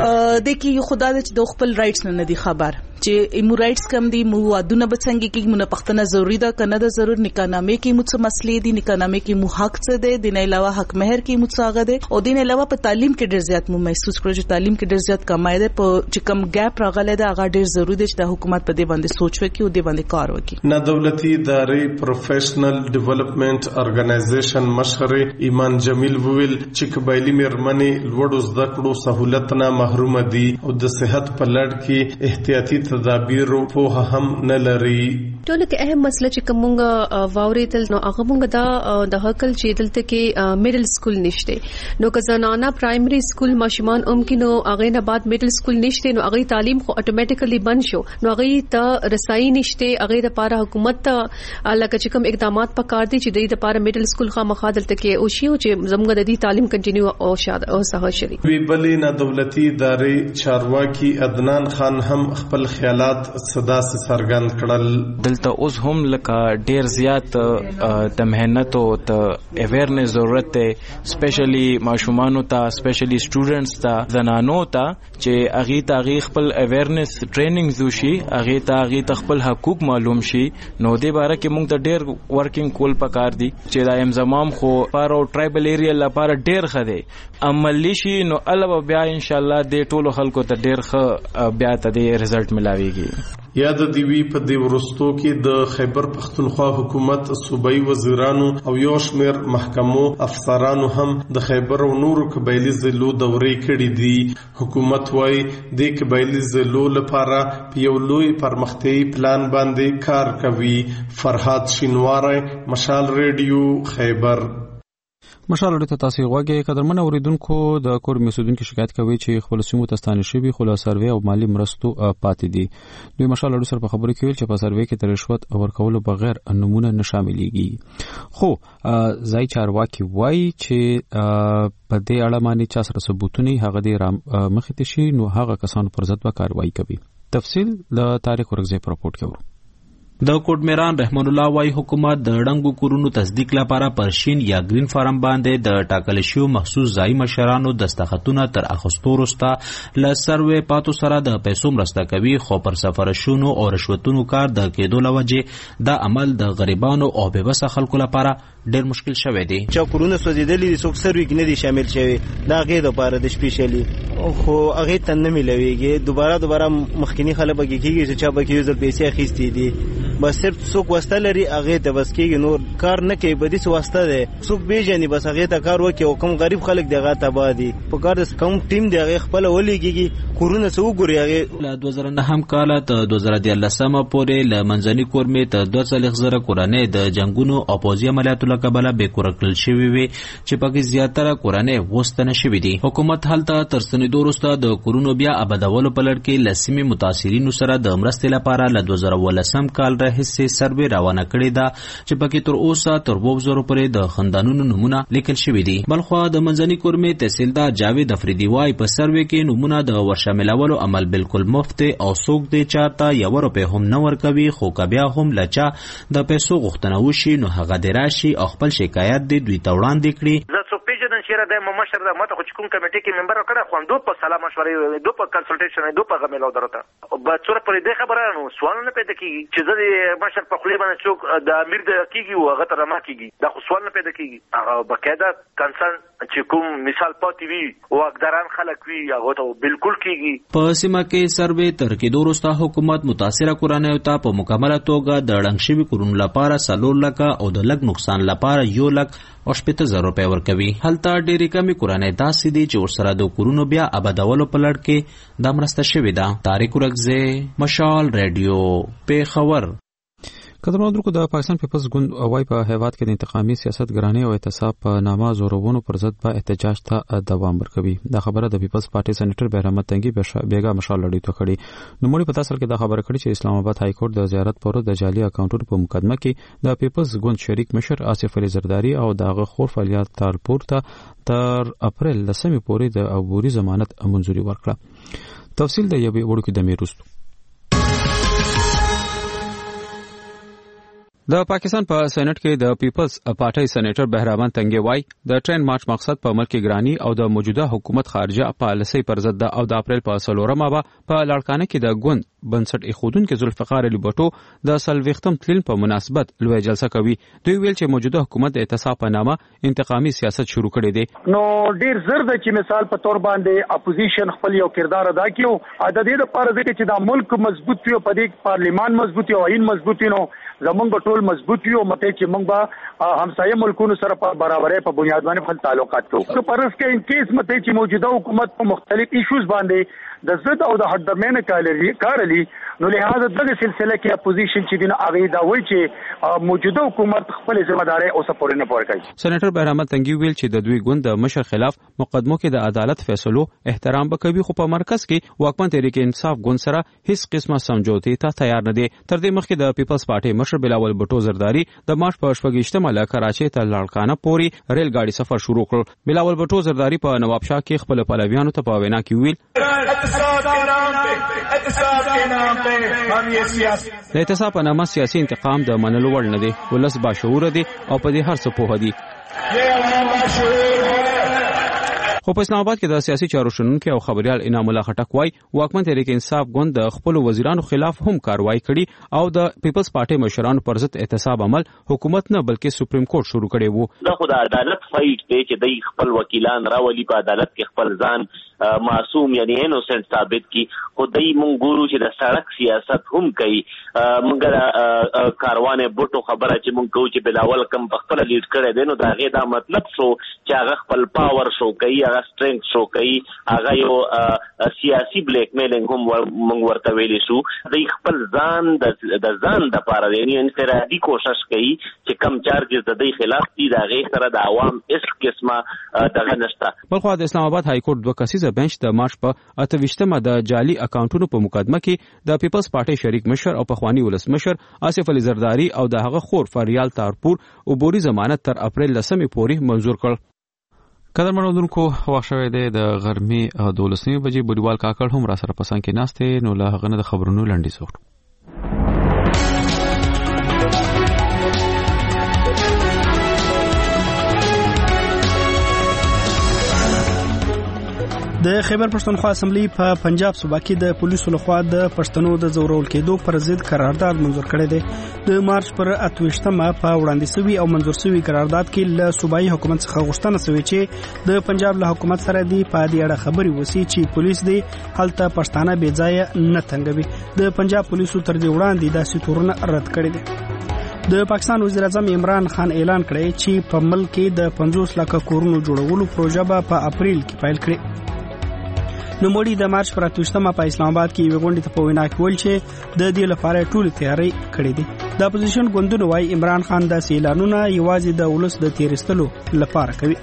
د کی خدا د خپل رائټس نه دی خبر چې ایمو رائټس کم دي مو ودونه بڅنګ کې مونږ پښتنه ضروری ده کنه د ضرور نکاحنامه کې مو څه مسلې دي نکاحنامه کې مو حق څه ده دین علاوه حق مہر کې مو څه غده او دین علاوه په تعلیم کې ډیر زیات مو محسوس کړو چې تعلیم کې ډیر زیات کمای ده په چې کم ګیپ راغله ده هغه ډیر ضروری ده چې د حکومت په دې باندې سوچ وکړي او دې باندې کار وکړي. نه دولتي ادارې پروفیشنل ډیولپمنٹ ارګنایزیشن مشر ایمان جمیل ویل چې قبایلی مرمنې لوړو زده کړو سہولت نه محروم دي او د صحت په لړ کې احتیاطي تدابیر په هم نه لري. ټول کې اهم مسله چې کومه واورېدل نو هغه مونږ دا د حقل چې دلته کې میډل سکول نشته نو که زنانه پرایمري سکول ماشومان کې نو هغه نه بعد میډل سکول نشته نو هغه تعلیم خو اتوماتیکلی بند شو نو هغه ته رسایي نشته هغه لپاره حکومت ته لکه چې کوم اقدامات پکار دي چې د لپاره میډل سکول خامخا دلته کې او شی چې زموږ د دې تعلیم کنټینیو او شاده او سهل شي. وی بلې نه دولتي ادارې چارواکي عدنان خان هم خپل خیالات صدا سے سرګند کړل. دلته اوس هم لکه ډیر زیات د مهنت او د اویرنس ضرورت ده سپیشلی ماشومان ته سپیشلی سټوډنټس ته زنانو ته چې اغه ته خپل اویرنس ټریننګ زوشي اغه خپل حقوق معلوم شي نو دې باره کې موږ ته ډیر ورکینګ کول پکار دي چې دا زمام خو پارو ټرایبل ایریا لپاره ډیر خده عملی شي نو الله بیا ان شاء الله دې ټولو خلکو ته ډیر ښه بیا ته دې رزلټ ملاويږي. یاد دیوی په دې ورستو کې د خیبر پختونخوا حکومت صوبایي وزیرانو او یو شمېر محکمو افسرانو هم د خیبر او نورو قبایلی ضلعو دورې کړې دي. حکومت وايي د قبایلی ضلعو لپاره په یو لوی پرمختیايي پلان باندې کار کوي. فرحات شینواری مشال ریډیو خیبر. مشال ته تاسو غوږی قدرمن اوریدونکو د کور مسودونکو شکایت کوي چې خپل سیمو ته ستانه شوی خو سروې او مالی مرستو پاتې دي. دوی مشال سره په خبرو کې ویل چې په سروې کې تر رشوت ورکولو بغیر نمونه نه شاملېږي. خو ځای چارواکي وایي چې په دې اړه باندې چا سره ثبوتونه هغه دې مخې ته شي نو هغه کسانو پر ضد به کاروایی کوي. تفصیل د تاریخ ورغزي په راپورټ کې ورو. د کوټمیران رحمان الله وايي حکومت د ړنګو کورونو تصدیق لپاره پرشین یا گرین فارم باندې د ټاکل شوی مخصوص ځای مشرانو دستخطونه تر اخستو وروسته له سروې پاتو سره د پیسو مرسته کوي، خو پر سفارشونو او رشوتونو کار د کېدو له وجې دا عمل د غریبانو او بېوسه خلکو لپاره ډېر مشکل شوی دی. چې کورونه سوځېدلي دي څوک سروې کې نه دي شامل شوي، دا هغې دپاره د سپیشلي خو هغې ته نه میلاویږي. دوباره مخکیني خلک به کېږي چې چا به کې یو ځل پیسې اخیستې دي، بس صرف څوک واسطه لري هغې ته بس کېږي، نور کار نه کوي. به داسې واسطه دی څوک پېژني بس هغې ته کار وکړي، او کوم غریب خلک دی هغه تباه دي. په کار د کوم ټیم دی هغې خپله ولېږي کورونه څه وګوري. هغې له 2009 کاله تر 2014 پورې له منځني کورمې تر 42,000 کورنۍ د جنګونو او پوځي عملیاتو له کبله بېکوره کړل شوي وي، چې پکې زیاتره کورنۍ وستنه شوي دي. حکومت هلته تر ستنېدو وروسته د کورونو بیا ابادولو په لړ کې له سیمې متاثرینو سره د مرستې لپاره له 2018 کال راهیسې سروې روانه کړې ده، چې پکې تر اوسه تر 2,000 پورې د خاندانونو نومونه لیکل شوي دي. بلخوا د منځني کورمې تحصیلدار جاوید افریدي وايي په سروې کې نومونه د ورشاملولو عمل بالکل مفت دی او څوک دی چاته 1 روپۍ هم نه ورکوي، خو که بیا هم له چا د پیسو غوښتنه وشي نو هغه دې راشي او خپل شکایت دی دوی ته وړاندې کړي. زه څوک پیژنم چې د مشر د ماته خو چې کوم کمیټې کې ممبر کړه خو دو په سلام مشورې دو په کنسلټیشن دو په غمیلو درته په څوره پرې د خبره نو سوال نه پیدا کیږي چې زه د مشر په خلی باندې څوک د امیر د کیږي او هغه تر ما کیږي دا خو سوال نه پیدا کیږي. هغه بقاعده کنسرن چې کوم مثال پاتې وي او اقداران خلک وي هغه ته بالکل کیږي. په سیمه کې سروې تر کېدو وروسته حکومت متاثره کورنیو ته په مکمله توګه د ړنګ شوي کورونو لپاره 4 لکه او د لږ نقصان لپاره 1,80,000 روپۍ ورکوي. هلته ډېرې کمې کورنۍ داسې دي چې ورسره د کورونو بیا ابادولو په لړ کې دا مرسته شوې ده. طارق ورغزی، مشال ریډیو، پیښور. قدرمنو درکو د پاکستان پیپلز ګوند وای په هیواد کې د انتقامي سیاست ګرانی او اعتصاب په نامه زورونو پر ضد به احتجاج ته دوام ورکوي. دا خبره د پیپلز پارټي سېنیټر بهرام تنگي بیګا مشال لړۍ ته کړي. نو مړي په تاسو کې دا خبره کړي چې اسلام آباد های کورټ د زیارت پر د جعلي اکاونټونو په مقدمه کې د پیپلز ګوند شریک مشر آصف علي زرداری او دغه خور فعالیت تالپور ته تر اپریل لسمې پورې د عبوري ضمانت منزوري ورکړه. تفصیل د یوې وړوکی د میروست. د پاکستان په سېنات کې د پیپلز پارټي سېنیټر بهرام تنگي وای د ټرین مارچ مقصد په ملک ګرانی او د موجوده حکومت خارجه پالیسي پر ضد او د اپریل په 4 مابه په لړکانه کې د ګوند بنسټ ایخودون کې ذوالفقار علي بټو د سلويختم تلین په مناسبت لوی جلسه کوي. دوی ویل چې موجوده حکومت د اعتصاب په نامه انتقامي سیاست شروع کړی دی. نو ډیر زر د چې مثال په تور باندې اپوزیشن خپل یو کردار ادا کیو د دې لپاره چې دا ملک مضبوط وي په دې پارلیمان مضبوط وي او عین مضبوط وي نو زمونږ ټول مضبوط وي او مته چې موږ به همسایه ملکونو سره په برابرۍ په بنیاد باندې خپل تعلقات کوو. پرس کې ان کیس مته چې موجوده حکومت په مختلف ایشوز باندې د ضد او د حدمنه کارلی نو لهدا دغه سلسله کې اپوزیشن چې دین هغه دا وایي چې موجوده حکومت خپل ځمداري او سپورټ نه پوره کوي. سېنیټر بهرام تنگي ویل چې د دوی ګوند د مشر خلاف مقدمو کې د عدالت فیصلو احترام وکوي، خو په مرکز کې واکمن تحریک انصاف ګوند سره هیڅ قسمه سمجوتي ته تیار نه دي. تر دې مخکې د پیپلز پارټي مشر بلاول بټو زرداری د مارچ په 28 له کراچۍ ته لړکانه پوري ریل ګاډي سفر شروع کړ. بلاول بټو زرداری په نواب شاه کې خپل پلویانو ته په وینا کې ویل د اعتصاب په نامه سیاسي انتقام د منلو وړ نه دی. ولس باشعور دي او په دې هر څه پوه دي. خو په اسلام آباد کې د سیاسي چارو شنونکو او خبريال انعام الله خټک وای واکمن تحریک انصاف ګوند د خپل وزیرانو خلاف هم کاروایی کړي او د پیپلز پارټي مشرانو پر ضد اعتصاب عمل حکومت نه بلکې سپریم کورټ شروع کړي وو. دا خو د عدالت فایټ دی چې د خپل وکیلان راولي په عدالت کې خپل ځان معصوم یعنی انوسنت ثابت کی خدای مونږ ګورو چې د سړک سیاست هم کوي مونږ کاروان بوټو خبره چې مونږ کوو چې بلاول کم خپل لیډ کړی دی نو دا غي دا مطلب شو چې هغه خپل پاور شو کوي هغه سټرنګ شو کوي هغه یو سیاسي بلیک میلینګ هم مونږ ورته ویلی شو د خپل ځان د ځان د پاره یعنی انفرادي کوشش کوي چې کم چارجز د دې خلاف دي دا غي سره د عوام اس قسمه دغه نشته. بلخو د اسلام آباد های کورټ 2 کسیزه بنچ د مارچ په 28مه د جعلي اکاونټونو په مقدمه کې د پیپلز پارټي شریک مشر او پخوانی ولسمشر آصف علي زرداری او د هغه خور فریال تارپور عبوري ضمانت تر اپریل 10 پورې منزور کړ. قدرمنونکو وخت شوی دی د غرمې 12 بجې بوډیوال کاکړ هم را سره پسند کې ناشته نو له هغه د خبرونو لنډي سوړ. د خیبر پښتونخوا اسمبلی په پنجاب صوبه کې د پولیسو لخوا د پښتنو د زورول کېدو پر ضد قرارداد منظور کړی دی. د مارچ پر 28مه په وړاندې شوی او منظور شوی قرارداد کې له صوبایي حکومت څخه غوښتنه شوې چې د پنجاب له حکومت سره دی په دې اړه خبري وسی چې پولیس دی هلته پښتانه بې ځای نه تنګوي. د پنجاب پولیسو تر دې وړاندې داسې تورونه رد کړی دي. د پاکستان وزیر اعظم عمران خان اعلان کړی چې په ملک کې د 50 لک کورونو جوړولو پروژه به په اپریل کې پیل کړي. نوموړي د مارچ پر 28مه په اسلام آباد کې یو غونډه ته په وینا کې ویل چې د دې لپاره ټول تیاری کړې دي. د اپوزیشن ګوندونو وايي عمران خان د اعلانونه یوازې د ولس د تیرستلو لپاره کوي.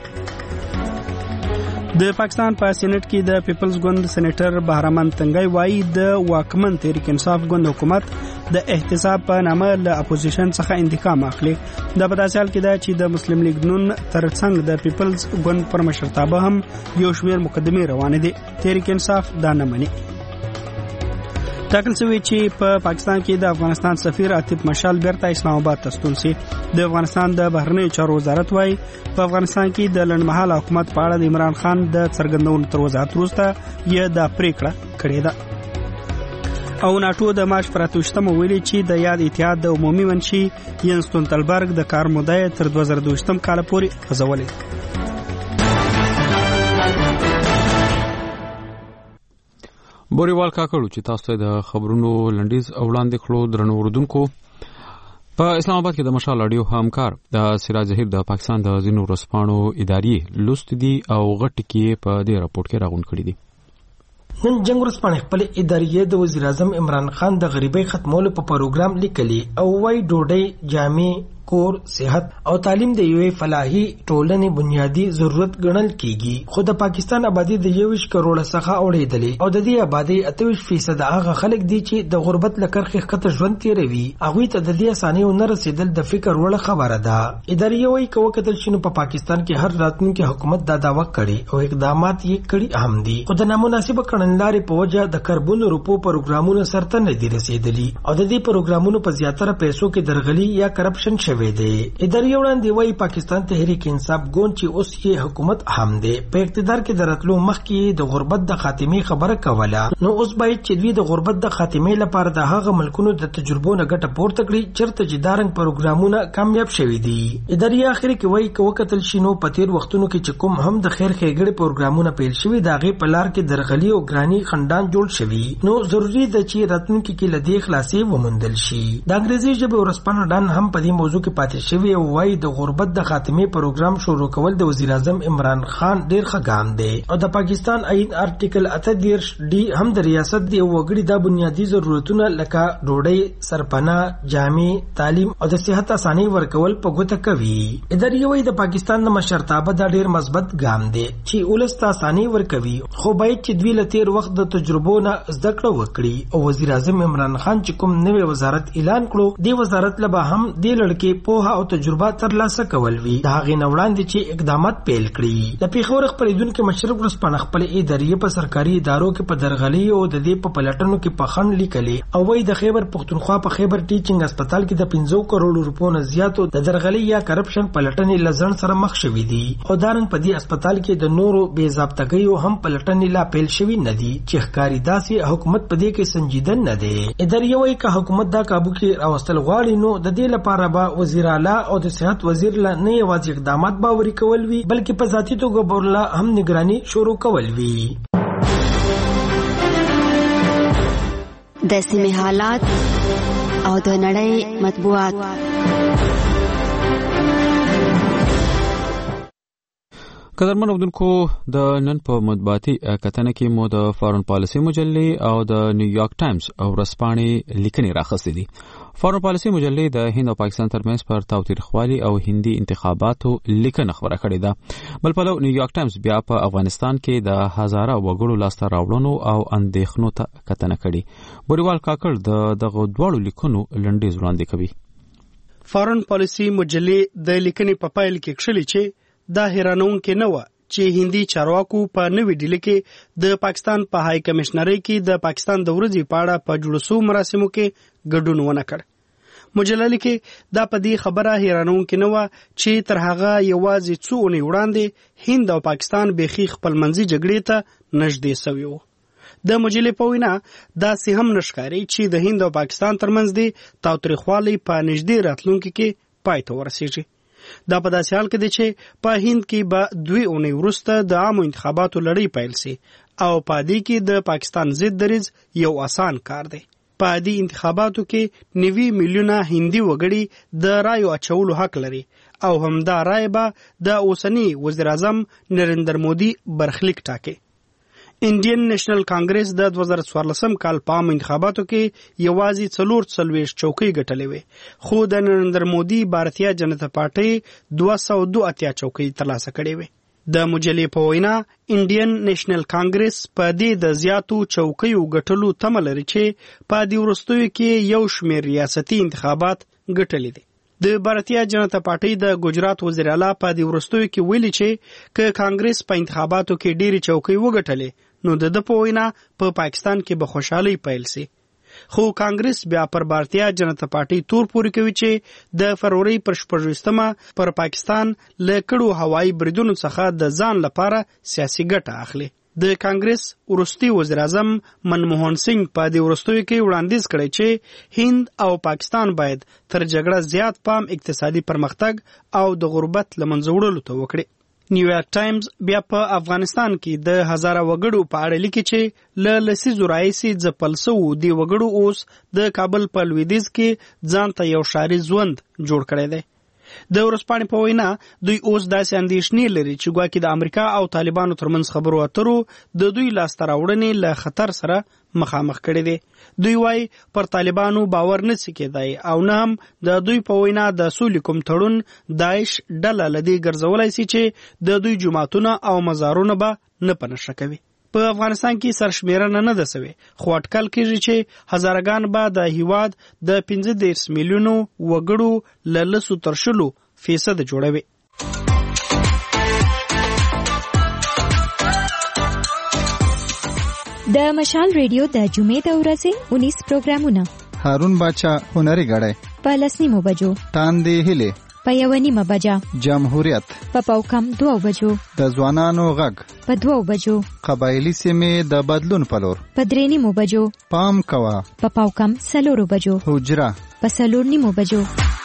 د پاکستان په سېنات کې د پیپلز ګوند سېنیټر بهرامن تنګای وايي د واکمن تحریک انصاف ګوند حکومت د احتساب په نامه له اپوزیشن څخه انتقام اخلي. دا په داسې حال کې ده چې د مسلم لیگ نون ترڅنګ د پیپلز ګوند پر مشرتابه هم یو شمېر مقدمې روانې دي. تحریک انصاف دا نه مني. ټاکل شوی چې په پاکستان کې د افغانستان سفیر عاطف مشال بیرته اسلام آباد ته ستون شي. د افغانستان د بهرنیو چارو وزارت وايي په افغانستان کې د لنډمهاله حکومت په اړه د عمران خان د څرګندونو تر وضاحت وروسته یې دا پریکړه کړې ده. او ناتو د مارچ پر 28مه ویلي چې د یاد اتحاد د عمومي منشي ینس ستولتنبرګ د کار موده تر 2022 کال پورې غځولې. بوریوال کاکړو چې تاسو ته د خبرونو لنډیز وړاندې کړو درنو اوردونکو په اسلام آباد کې د مشال اډیو همکار د سراج ظهیر د پاکستان د ځینو ورځپاڼو ادارې لوست دي او غټ کې په دې راپورټ کې راغون کړی دي. نن جنگ ورځپاڼې خپل ادارې د وزیر اعظم عمران خان د غریبۍ ختمولو په پروګرام لیکلي او وايي ډوډۍ جامې کور صحت او تعلیم د یوې فلاحي ټولنې بنیادی ضرورت ګڼل کیږي. خو د پاکستان آبادی د 21 کروڑ څخه اوړېدلې او د دې آبادی 28% هغه خلک دي چې د غربت لکرخې خطر ژوند تیروي. هغه ته د دې اسانه نه رسیدل د فکر وړ خبره ده. ادارې وايي کوه کتل شنو په پاکستان کې هر راتلونکي حکومت دا داوا کړي او اقدامات یې کړي هم دي. خو د نامناسب کړنلارې په وجه د کاربن روپو پروګرامونو سرته نه دي رسیدلي او د دې پروګرامونو په زیاتره پیسو کې درغلي یا کرپشن شوی دی. ادارې وړاندې وايي پاکستان تحریک انصاف ګوند چې اوس یې حکومت هم دی په اقتدار کې درتلو مخکې د غربت د خاتمې خبره کوله. نو اوس باید چې دوی د غربت د خاتمې لپاره د هغه ملکونو د تجربو نه ګټه پورته کړي چیرته چې دارنګ پروګرامونه کامیاب شوي دي. ادارې اخر کې وايي کوه کتل شنو په تیر وختونو کې چې کوم هم د خیر ښېګړې پروګرامونه پیل شوي دا غي په لار کې درغلي او ګرانی خندان جوړ شوي. نو ضروری ده چې راتلونکي کې لدې خلاصې ومندل شي. د انګریزي ژبې ورځپاڼه ډان هم په دې موضوع کې پاتې شوی او وايي د غربت د خاتمې پروګرام شروع کول د وزیر اعظم عمران خان ډیر ښه ګام دی او د پاکستان آئین آرټیکل 38 ډي هم د ریاست دی وګړي د بنیادی ضرورتونه لکه ډوډۍ سرپناه جامې تعلیم او د صحت اساني ورکول په ګوته کوي. ادارې وايي د پاکستان د مشرتابه د ډیر مثبت ګام دی چې ولست اساني ورکوي خو باید چې دوی له تیر وخت د تجربو نه زده کړه وکړي او وزیر اعظم عمران خان چې کوم نوې وزارت اعلان کړو دی وزارت لبا هم د لړکې په او تجربه ترلاسه کول وی دا غي نوړاندې چې اقدامات پیل کړي. د پیښور خبرېدونکو مشرق ورځپاڼه خپل ادارې په سرکاري ادارو کې په درغلي او د دې په پلټنو کې په خن لیکلي او وای د خیبر پختونخوا په خیبر ټیچینګ هسپتال کې د 50 کروڑ روپو نه زیاتو د درغلي یا کرپشن پلټنې لزن سره مخ شوې دي او دارنګ په دې هسپتال کې د نورو بې ضابطګیو هم پلټنې لا پیل شوې نه دي چې ښکاری داسې حکومت په دې کې سنجیده نه دی. ادارې وای که حکومت دا قابو کې راوستل غواړي نو د دې لپاره به وزیر اعلی او د صحت وزیر لا نه یوازې اقدامات باوري کول وی بلکې په ذاتي توګه بورلا هم نگرانی شروع کول وی. د سیمې حالات او د نړۍ مطبوعات. قدرمن اودونکو د نن په مطبوعاتي کتنه کې مو د فارن پالیسي مجلې او د نیویارک ټایمز او ورځپاڼې لیکنې راخستې دي. فارن پالیسي مجلې د هند او پاکستان ترمنځ پر تاوتریخوالي او هندي انتخاباتو لیکنه خبره کړې ده. بل پلو نیویارک ټایمز بیا په افغانستان کې د هزاره وګړو لاسته راوړنو او اندېښنو ته کتنه کړې. بوریوال کاکړ دغه دواړو لیکنو لنډیز وړاندې کوي. فارن پالیسي مجلې د لیکنې په پایل کې کښلي چې دا حیرانونکې نه وه چې هندي چارواکو په نوې ډیلي کې د پاکستان په های کمشنرۍ کې د پاکستان د ورځې په اړه په جوړ شوو مراسمو کې ګډون ونه کړ. مجله لیکي دا په دې خبره حیرانونکې نه وه چې تر هغه یوازې څو اونۍ وړاندې هند او پاکستان بیخي خپلمنځي جګړې ته نږدې سوي وو. د مجلې په وینا داسې هم نه ښکاري چې د هند او پاکستان ترمنځ د تاوتریخوالي په نږدې راتلونکي کې پای ته ورسیږي. دا په داسې حال کې دی چې په هند کې به 2 اونۍ وروسته د عامو انتخاباتو لړۍ پیل شي او په دې کې د پاکستان ضد دریځ یو آسان کار دی. په دې انتخاباتو کې 90 میلیونه هندي وګړي د رایو اچولو حق لري او همدا رای به د اوسنی وزیر اعظم نریندر مودي برخلیک ټاکي. انډین نېشنل کانګرس د 2014 کال په عام انتخاباتو کې یوازې 44 چوکۍ ګټلې وې، خو د نریندر مودي بھارتیا جنتا پارټي 282 چوکۍ ترلاسه کړې وې. د مجلې په وینا انډین نېشنل کانګرس په دې د زیاتو چوکیو ګټلو تمه لري چې په دې وروستیو کې یو شمېر ریاستي انتخابات ګټلې دي. د بھارتیا جنتا پارټي د ګجرات وزیر اعلی په دې وروستیو کې ویلي چې که کانګرس په انتخاباتو کې ډېری چوکۍ وګټلې نو د په وینا په پاکستان کې به خوشحالي پیل شي. خو کانګرس بیا پر بھارتیا جنتا پارټي تور پوري کوي چې د فروری پر 14مه پر پاکستان له کډو هوایي بریدونو څخه د ځان لپاره سیاسي ګټه اخلي. د کانګرس وروستي وزیر اعظم منموهن سنگ په دې وروستیو کې وړاندیز کړی چې هند او پاکستان باید تر جګړه زیات پام اقتصادي پرمختګ او د غربت له منځه وړلو ته وکړي. نیویارک ټایمز بیا په افغانستان کې د هزاره وګړو په اړه لیکي چې له لسیزو راهیسې ځپل شوو دې وګړو اوس د کابل په لویدیځ کې ځان ته یو ښاري ژوند جوړ کړی دی. د ورځپاڼې په وینا دوی اوس داسې اندېښنې لري چې ګواکې د امریکا او طالبانو ترمنځ خبرو اترو د دوی لاسته راوړنې له خطر سره مخامخ کړي دي. دوی وايي پر طالبانو باور نه سي کېدای او نه هم د دوی په وینا د سولې کوم تړون داعش ډله لدی ګرځولای سي چې د دوی جماعتونه او مزارونه به نه پنهشه کوي. په افغانستان کې سرشمیرنه نه ده سوې، خو اټکل کېږي چې هزارګان به د هیواد د 15 میلیونو وګړو له 10% جوړوي. د مشال ریډیو د جمعې د ورځې 19 پروګرامونه: هارون باچا هنري غړې په 10 بجو، تاندې هلي په 1 بجه، جمهوریت په پاوکم 2 بجو، د ځوانانو غږ په 2 بجو، قبایلی سیمې د بدلون په لور په 3 بجو، پام کوا په پاوکم 4 بجو، حجره په 4 بجو.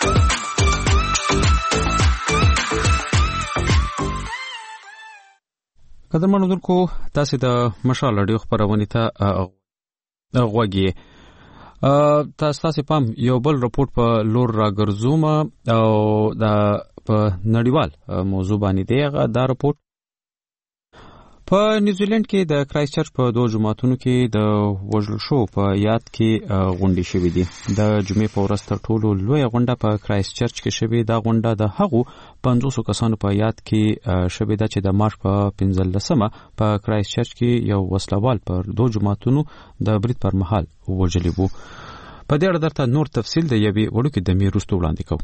قدرمنو دونکو تاسو د مشال رادیو خبرونه ته غوږی تاسو پام یو بل رپورت په لور راګرځوم او په نړیوال موضوع باندې دی. دا رپورت په نیوزیلند کې د کرایست چرچ په 2 جماعتونو کې د وژل شو په یاد کې غونډې شوې دي. د جمعې په ورځ تر ټولو لوی غونډه په کرایست چرچ کې شوې. دا غونډه د هغو 500 کسانو په یاد کې شوې ده چې د مارچ په 15مه په کرایست چرچ کې یو وسلوال پر 2 جماعتونو د برید پر مهال وژلی وو. په دې اړه درته نور تفصیل د یوې وړوکې دمې وروسته وړاندې کوم.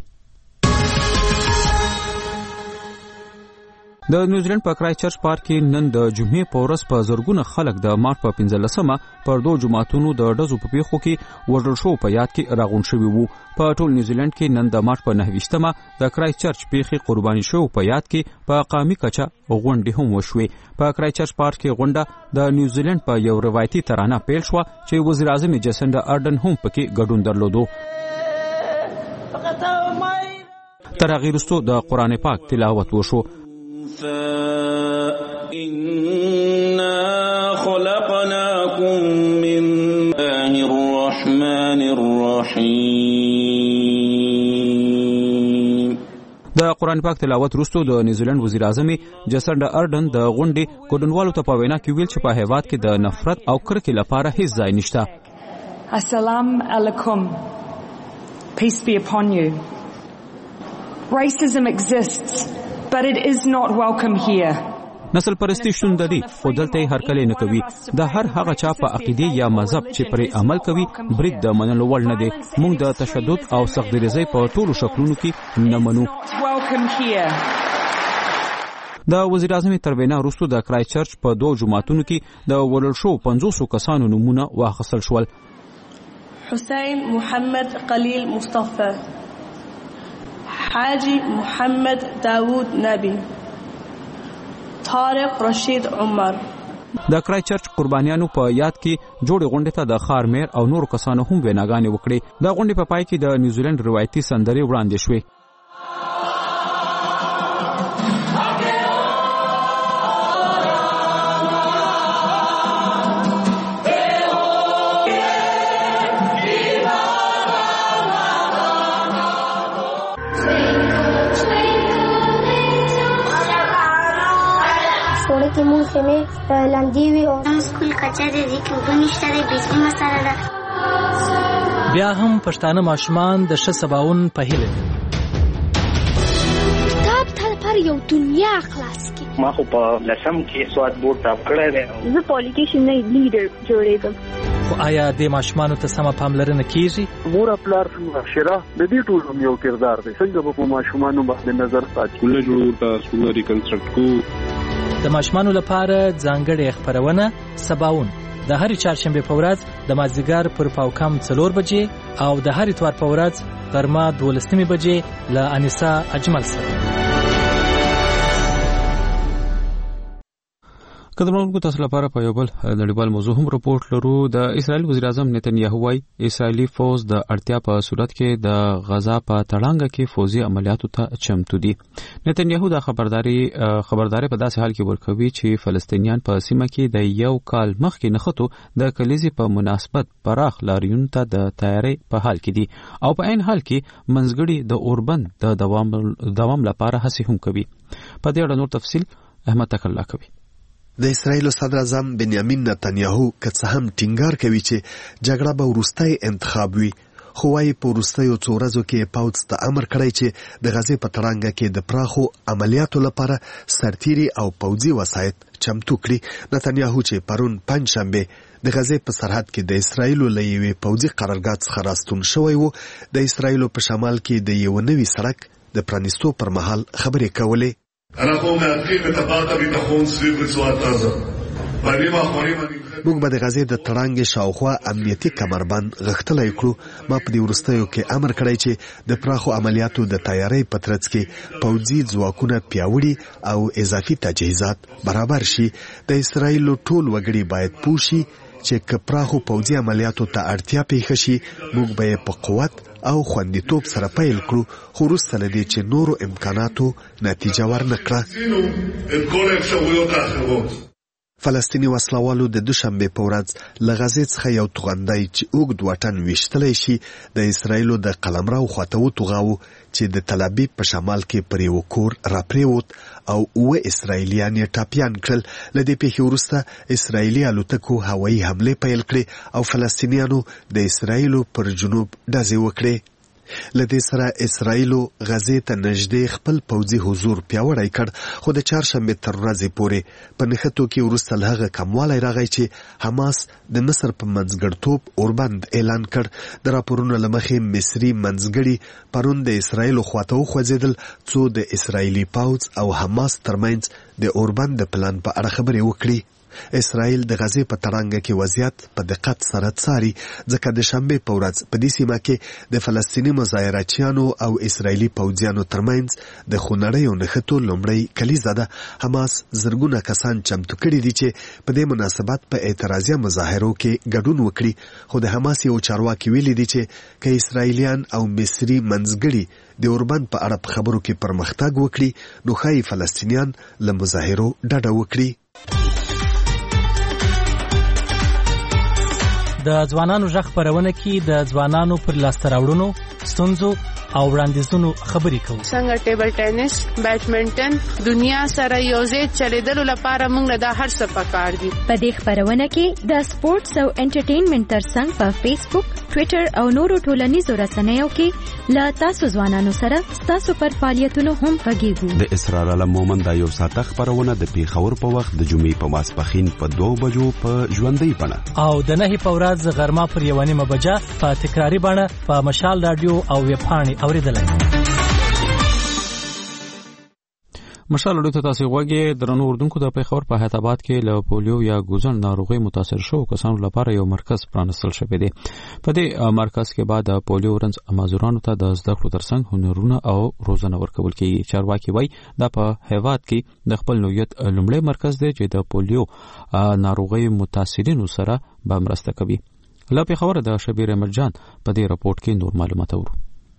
د نیوزیلند په کرایست چرچ پارک کې نن د جمعې په ورځ په زرګونه خلک د مارچ په 15مه پر 2 جماعتونو د ډزو په پیښو کې وژل شو په یاد کې راغونډ شوي وو. په ټول نیوزیلند کې نن د مارچ په 29مه د کرایست چرچ پیښې قرباني شو په یاد کې په قامي کچه غونډې هم وشوې. په کرایست چرچ پارک کې غونډه د نیوزیلند په یو روایتي ترانه پیل شو چې وزیر اعظم جسنډا ارډن هم پکې ګډون درلودو. تر هغې وروسته د قرآن پاک تلاوت وشو. إنا خلقناكم من ماء د قرآن پاک تلاوت وروسته د نیوزیلند وزیر اعظم جسنډا ارډن د غونډې ګډونوالو ته په وینا کې ویل چې په هیواد کې د نفرت او کرکې لپاره هیڅ ځای نشته. السلام علیکم. Peace be upon you. Racism exists, but it is not welcome here. نسل پرستی شتون لري خو دلته هر کله نه کوي. د هر هغه چا په عقیده یا مذهب چې پرې عمل کوي برید د منلو وړ نه دی. موږ د تشدد او سختګریزۍ په ټولو شکلونو کې نه منو. د وزیر اعظم تر وینا وروسته د کرایسټ چرچ په 2 جماعتونو کې د وړل شو 500 کسانو نمونه واخیستل شول. حسین محمد قلیل مصطفی، حاجی محمد داوود نبی، طارق رشید عمر. د کرایسټ چرچ قربانیانو په یاد کې جوړې غونډې ته د ښار میر او نورو کسانو هم ویناګانې وکړې. د غونډې په پای کې د نیوزیلند روایتي سندرې وړاندې شوې. کې مونږ خیمې لاندې وي او سکول کچا دې کې وګنيشته دې بجلی مسله ده. بیا هم پښتانه ماشومان د ښه سباون په هیله دي. کتاب تل پر یو دنیا خلاص کی. ما خو په لسم کې سواد بورډ ټاپ کړی دی. زه پولیټیشن نه لیډر جوړېږم. خو آیا د ماشومانو ته سمه پاملرنه کیږي؟ مور پلار څنګه شره د دې ټول یو کردار دی. څنګه په ماشومانو باندې نظر ساتي. کله جوړ تا سکول ریکنسټرکټ کو. د ماشومانو لپاره ځانګړې خبرونه سباون د هر چهارشنبه په ورځ د مازدیګر پر پاوکم 4 بجې او د هر اتوار په ورځ غرمه 12 بجې له انیسا اجمل سره. قدرمنونکو تاسو لپاره په یو بل نړیوال موضوع هم رپورټ لرو. د اسرائیل وزیر اعظم نتنیاهو وايي اسرائیلي فوز د اړتیا په صورت کې د غزا په تړانګه کې فوزي عملیاتو ته چمتو دي. نتنیاهو دا خبرداري په داسې حال کې ورکوي چې فلسطینیان په سیمه کې د یو کال مخکې نخښتو د کلیزې په مناسبت پراخ لاریون ته د تیاری په حال کې دي او په عین حال کې منځګړي د اوربند د دوام لپاره هڅې هم کوي. په دې اړه نور تفصیل احمد تکلا کوي. د اسرائیل صدر اعظم بنیامین نتنیاهو که څه هم ټینګار کوي چې جګړه به وروستی انتخاب وي، خو وايي په وروستیو څو ورځو کې پوځ ته امر کړی چې د غزې په تړانګه کې د پراخو عملیاتو لپاره سرتیري او پوځي وسایط چمتو کړي. نتنیاهو چې پرون پنجشنبه د غزې په سرحد کې د اسرائیل له یوې پوځي قرارګاه څخه راستون شوی و، د اسرائیل په شمال کې د یو نوي سړک د پرانیستو پر مهال خبرې کولې. אנחנו מעדכים את טבעת הביטחון סביב רצועת עזה. בימים האחרונים موږ به د غزې د تړانګې شاوخوا امنیتي کمربند غښتلی کړو. ما په دې وروستیو کې امر کړی چې د پراخو عملیاتو د تیاری په ترڅ کې پوځي ځواکونه پیاوړي او اضافي تجهیزات برابر شي. د اسرائیل ټول وګړي باید پوه شي چې که پراخو پوځي عملیاتو ته اړتیا پیښه شي موږ به یې په قوت او خوندیتوب سره پیل کړو، خو وروسته له دې چې نورو امکاناتو نتیجه ورنه کړه. فلسطیني وسلوالو د دوشنبه په ورځ له غزې څخه یو توغندی چې اوږد واټن ویشتلی شي د اسرائیلو د قلمرو خواته وتوغاوه چې د تل ابیب په شمال کې پر یو کور راپریوت او 9 اسرائیلیان یې ټاپیان کړل. له دې پیښې وروسته اسرائیلي الوتکو هوایي حملې پیل کړې او فلسطینیانو د اسرائیلو پر جنوب ډزې وکړې. له دې سره اسرائیلو غزې ته نږدې خپل پوځي حضور پیاوړی کړ، خو د چهارشنبې تر ورځې پورې په نښتو کې وروسته له هغه کموالی راغی چې حماس د مصر په منځګړتوب اوربند اعلان کړ. د راپورونو له مخې مصري منځګړي پرون د اسرائیلو خواته وخوځېدل څو د اسرائیلي پوځ او حماس ترمنځ د اوربند د پلان په اړه خبرې وکړي. اسرائیل د غزې په تړانګه کې وضعیت په دقت سره څاري، ځکه د شنبې په ورځ په دې سیمه کې د فلسطیني مظاهراتچیانو او اسرائیلي پوځیانو ترمنځ د خونړیو نښتو لومړی کلیزه ده. حماس زرګونه کسان چمتو کړي دي چې په دې مناسبت په اعتراضیه مظاهرو کې ګډون وکړي، خو د حماس یو چارواکي ویلي دي چې که اسرائیلیان او مصري منځګړي د اوربند په اړه په خبرو کې پرمختګ وکړي نو ښایي فلسطینیان له مظاهرو ډډه وکړي. د ځوانانو ژغ خپرونه کې د ځوانانو پر لاسته راوړنو ستونزو او وړاندیزونو خبرې کوو. څنګه ټیبل ټینس، بیډمنټن دنیا سره یوځای چلیدلو لپاره موږ له هر څه پکار دي. په دې خبرونه کې د سپورتس او انټرټینمنټ ترڅنګ په فیسبوک، ټوئیټر او نورو ټولنیزو رسنیو کې له تاسو ځوانانو سره تاسو پر فعالیتونو هم غږیږو. د اسرار علم مومن د یو ساعت خبرونه د پیښور په وخت د جمعې په ماسپښین په 2 بجو په ژوندۍ بڼه او د 9 په ورځ غرمه پر 1:30 بجه په تکراری بڼه په مشال رادیو او ویب پاڼې اوریدلای. مشال رادیو ته تاسو غوږی درنو اردوونکو د پیښور په حیات آباد کې له پولیو یا ګوزن ناروغي متاثر شو کسانو لپاره یو مرکز پرانستل شوی دی. په دې مرکز کې بعد د پولیو رنځ مازورانو ته د زده کړو ترڅنګ هنرونه او روزنه ورکول کیږي. چارواکي وایي دا په هیواد کې د خپل نوعیت لومړی مرکز دی چې د پولیو ناروغي متاثرینو سره به مرسته کوي. له پیښور د شبیر احمد جان په دې راپورټ کې نور معلومات اورو.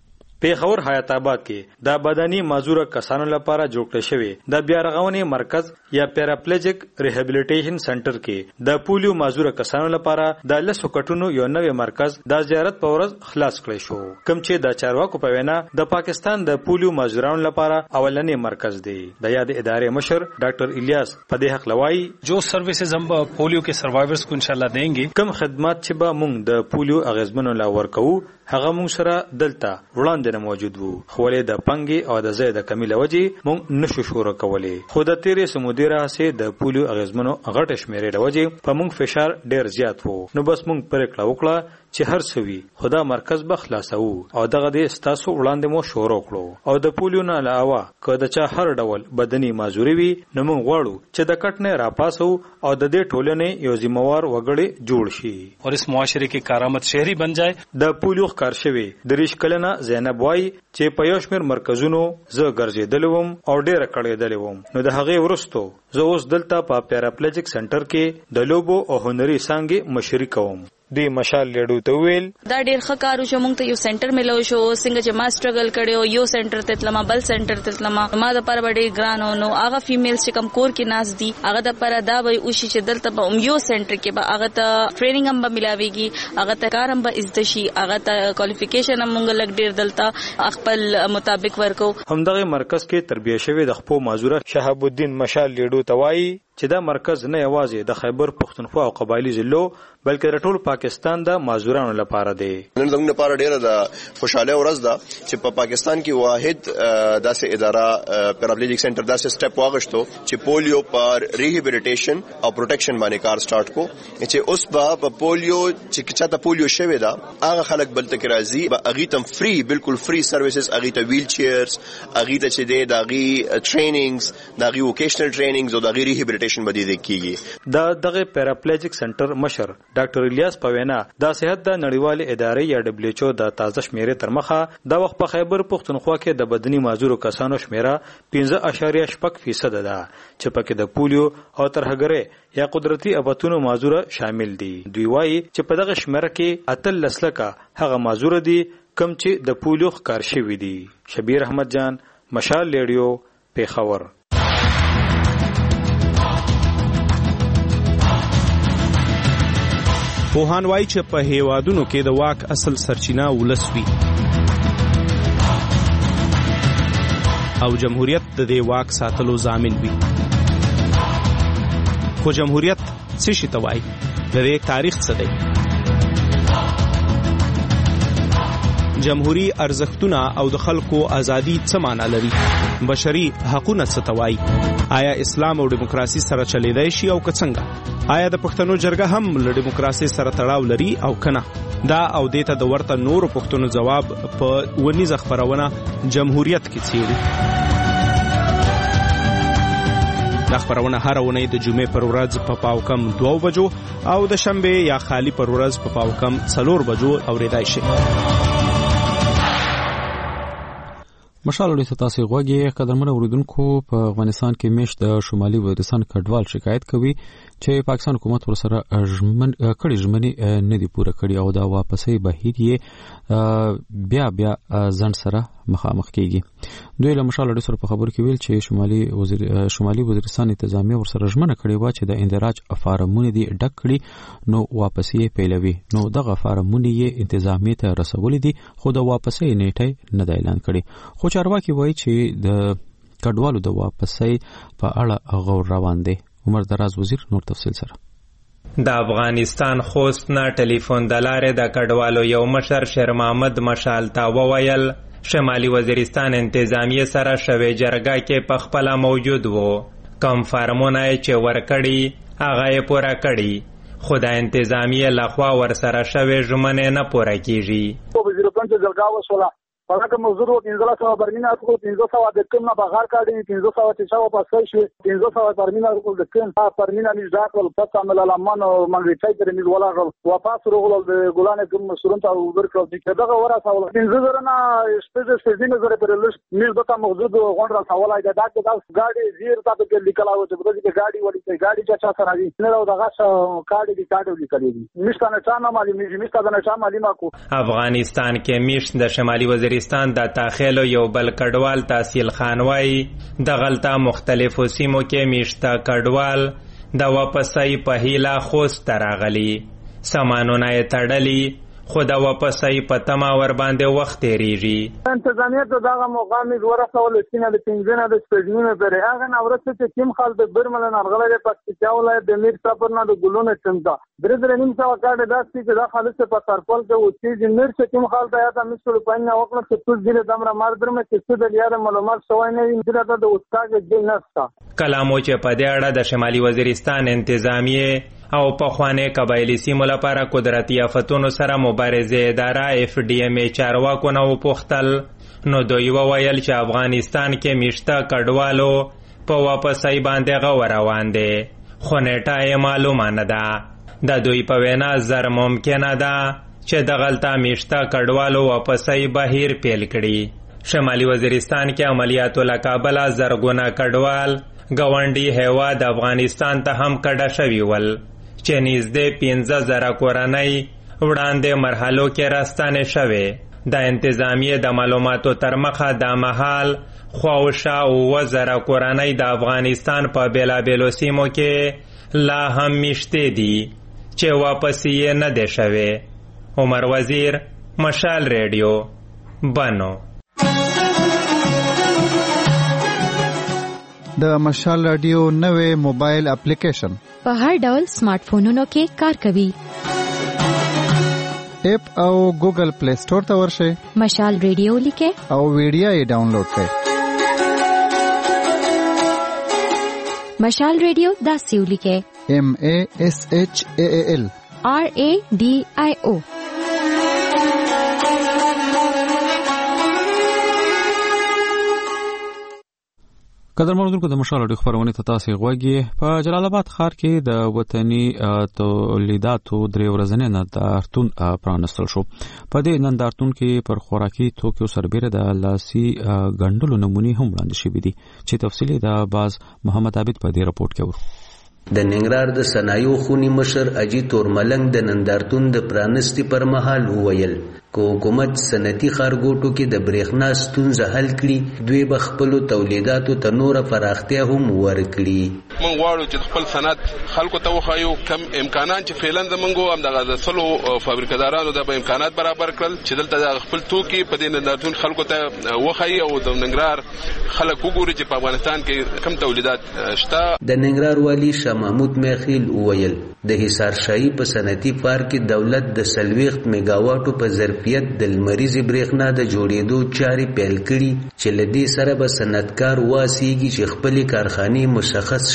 پیښور حیات آباد کې د بدني معذور کسانو لپاره جوړ شوی د بیا رغونې مرکز یا پیراپلیجیک ریهابلیټیشن سنټر کې د پولیو معذور کسانو لپاره د لسو کټونو یو نوې مرکز د زیارت په ورځ خلاص کړی شو، کوم چې د چارواکو په وینا د پاکستان د پولیو معذورانو لپاره اولنې مرکز دی. د یاد ادارې مشر ډاکټر الیاس په دې حق لوي جو سروسز هم پولیو के सर्वाइवर्स को इंशाल्लाह देंगे. کوم خدمات چې به موږ د پولیو اغیزمنو لا ورکو هغه موږ سره دلته وړاندې موجود وو، خو له د پنګي او د زید کمیله وجي موږ نشو شروع کولای. خو د تیرې سمودي راځي د پولیو اغیزمنو غټ شمیرې لوجي په موږ فشار ډیر زیات وو، نو بس موږ پرېکړه وکړه چې هر سوي خدا مرکز به خلاصو او دغه د استاسو وړاندې مو شروع کړو. او د پولیو نه علاوه که د چا هر ډول بدني معذوري وي نو موږ غواړو چې د کټنه راپاسو او د دې ټولنې یو ذمہوار وګړي جوړ شي او اس معاشره کې کارآمد شهري بن جائے. د پولیو کارشوي دریش کلنه زینب وای چې په یو شمېر مرکزونو زه ګرځېدلم او ډېر کړېدلم، نو د هغه ورستو زه اوس دلته په پیراپلیجیک سنټر کې د لوبو او هنري څانګې مشري کوم. دی مشال لیډو ته ویل دا ډیر ښه کار شو، موږ ته یو سنټر ملو شو، څنګه چې ما سټرګل کړو یو سنټر ته تلما بل سنټر ته تلما ما د پر وړي ګرانو نو هغه فیمیل چې کم کور کې ناز دي هغه د پر دا وي او شي چې دلته به یو سنټر کې به هغه ته ټریننګ هم ملاويږي، هغه ته کار هم به عزت شي، هغه ته کوالیفیکیشن هم موږ لګ ډیر دلته خپل مطابق ورکو. همدغه مرکز کې تربیه شوی د خپل معذوره شهاب الدین مشال لیډو توای چې دا مرکز نه یوازې د خیبر پښتونخوا او قبایلی ضلعو بلکې د ټول پاکستان د معذورانو لپاره دی. نن زموږ لپاره ډیره د خوشاله ورځ ده چې په پاکستان کې واحد داسې اداره پیراپلیجیک سنټر داسې سټپ واغښتو چې پولیو پر ریهابلیټیشن او پروټیکشن باندې کار سٹارټ کو چې اوس په پولیو چې چاته پولیو شوی دا هغه خلک بل تک راځي به اغه تم فری بالکل فری سروسز اغه ته ویل چیرز اغه ته چې دی داغي ټریننګز داغي ووکیشنل ټریننګز او داغي ریهابلیټیشن دغه پیراپلیجیک سنټر مشر ډاکټر الیاس پوینا د صحت د نړیوال ادارې یا WHO د تازه شمیرې تر مخه د وخت په خیبر پښتونخوا کې د بدني معذور کسانو شمیره 15.8% ده چې پکې د پولیو او ترهګرۍ یا قدرتي ابتونو معذور شامل دي. دوی وایي چې په دغه شمیره کې اتل لسلکه هغه معذور دي کم چې د پولیو ښکار شوی دي. شبیر احمد جان مشال ریډیو پیښور. پوهان وایي چې په هیوادونو کې د واک اصل سرچینه ولس وي او جمهوریت د دې واک ساتلو ضامن وي. خو جمهوریت څه شي ته وایي؟ د دې تاریخ څه دی؟ جمهوری ارزښتونه او د خلکو ازادي څه معنی لري؟ بشري حقوقونه څه ته وایي؟ آیا اسلام او دیموکراسي سره چلیدای شي او که څنګه؟ آیا د پښتنو جرګه هم له دیموکراسي سره تړاو لري او کنه؟ دا او دیته د ورته نورو پښتنو جواب په ونیزه خبرونه جمهوریت کې څیړي. دا خبرونه هر ونه د جمعې پر ورځ په پاوکم 2 بجو او د شنبه یا خالی پر ورځ په پاوکم 4 بجو اوریدای شي. مشال له تاسو غوږی قدرمن اوریدونکو په افغانستان کې میش د شمالي وزیرستان کډوال شکایت کوي چې پاکستان حکومت ورسره ژمنې نه دی پوره کړې او دا واپسې بهیر یې بیا ځند سره مخامخ کیږي. دوی له مشال له سره په خبرو کې ویل چې شمالي وزیرستان انتظامیه ورسره ژمنه کړې و چې د اندراج فارمونه دي ډک کړي نو واپسې پیلوي. نو دغه فارمونه یې انتظامیه ته رسولې دي خو د واپسې نیټه نه اعلان کړي. خو چارواکي وایي چې د کډوالو د واپسې په اړه غور روان دي. عمر دراز وزیر نور تفصیل سره. د افغانستان خوست نه ټلیفون د لارې د کډوالو یو مشر شیر محمد مشال تا وویل شمالي وزیرستان انتظامیه سره شوې جرګه کې په خپله موجود وو. کم فارمونه چې ورکړي هغه یې پوره کړي خو د انتظامیه لخوا ورسره شوې ژمنې نه پوره کیږي. وزیرستان چې جرګه وشوله فقط موضوع 1500 برمینه کو 500 د کوم نه بغیر کاډي 500 چې شاو پاسای شي 500 برمینه کو د کوم برمینه نشداک ول پس عمل لمن او منګټای تر می ولا واپس رغول د ګولان کوم مسورن ته ورکړو چې دغه ورا سوال 500 نه سپیشل زره پر لږ میل بتا موجود غونډه سوال ایدا دا ګاډي زیر تاسو کې لیکلاو چې بده کې ګاډي وړي چې ګاډي چا سره دي نه دغه کاډي دي کاډي لیکلي مشتانه چا نه مالي مشتانه چا مالي ماکو. افغانستان کې میش د شمالي وزیرستان د تاخیلو یو بل کډوال تحصیل خان وای د غلطه مختلفو سیمو کې میشته کډوال د واپسۍ په هیله خوست راغلی سامانونه یې تړلي خو د واپسۍ په تمه ور باندې وخت تیریږي. انتظامیه ته دغه مقام ورسول سینه د پنځنه د سپېژنونه پر هغه نورسته چې کوم خال د برمل نرغله په پکتیا ولایت د میر صبر نه د ګلونه چمدا درې نیم سو کاډه داسې چې د خالص په ترپل کې او چې نر چې کوم خال ته یا مسل پنځه وکړه چې ټول ځله دمر مار درمه چې د یاره معلومات شوی نه وي چې د استاد د نستا کلامو چې په دې اړه د شمالي وزیرستان انتظامیه او په خوانه قبایلی سیمو لپاره قدرتي آفتونو سره مبارزه اداره FDMA چارواکو نه وپوښتل نو دوی وویل چې افغانستان کې میشته کډوالو په واپسۍ باندې غور روان دي خو نیټه یې معلومه نه ده. د دوی په وینا زر ممکنه ده چې د غلطه میشته کډوالو واپسۍ بهیر پیل کړي. شمالي وزیرستان کې عملیاتو له کابله زرګونه کډوال ګاونډي هیواد افغانستان ته هم کډه شوي ول چې نږدې 15,000 کورنۍ وړاندې مرحلو کې راستانه شوې. د انتظامیه د معلوماتو تر مخه د مهال خواوشا 9,000 کورنۍ د افغانستان په بیلابیلو سیمو کې لا هم میشته دي چې واپس یې نه دي شوې. عمر وزیر مشال ریډیو بنو. د مشال رادیو نوې موبایل اپلیکیشن په هر ډول سمارټ فونونو کې کار کوي. اپ او ګوګل پلی سٹور ته ورشئ مشال ریډیو لیکئ او ویډیو یې ډاونلوډ کړئ. مشال ریډیو داسې ولیکئ MASHAAL RADIO. قدرمن اوریدونکو د مشال اړیکو خبرونه ته تاسو غوږی. په جلال آباد ښار کې د وطني تولیداتو درې ورځې نندارتون پرانستل شو. په دې نندارتون کې پر خوراکي توکو سربېره د لاسي ګنډلو نمونې هم وړاندې شوې دي چې تفصیلي د باز محمد عابد په دې رپورت کې ورو. د ننګرهار د صنایعو خونی مشر اجي تورملنګ د نندارتون د پرانستی پر مهال وویل کو حکومت صنعتي ښارګوټو کې د برېښنا ستونزه حل کړي دوی به خپل تولیداتو ته نور پراختیا هم ورکړي. مونږ غواړو چې خپل صنعت خلکو ته وښایو کم امکانات چې فعلا زمونږ هم دغه سلو فابریکادارانو د امکانات برابر کړل چې دلته د خپل توکي په دې نندارتون خلکو ته وښایي او د ننګرهار خلک وګوري چې په افغانستان کې کم تولیدات شته. د ننګرهار والی شاه محمود میخیل وویل د حصار شاهي په صنعتي پارک کې دولت د 40 میگاواټو په ظرفیت د لمریزې برېښنا د جوړېدو چارې پیل کړي چې له دې سره به صنعتکار واسیږي چې خپلې کارخانې مشخص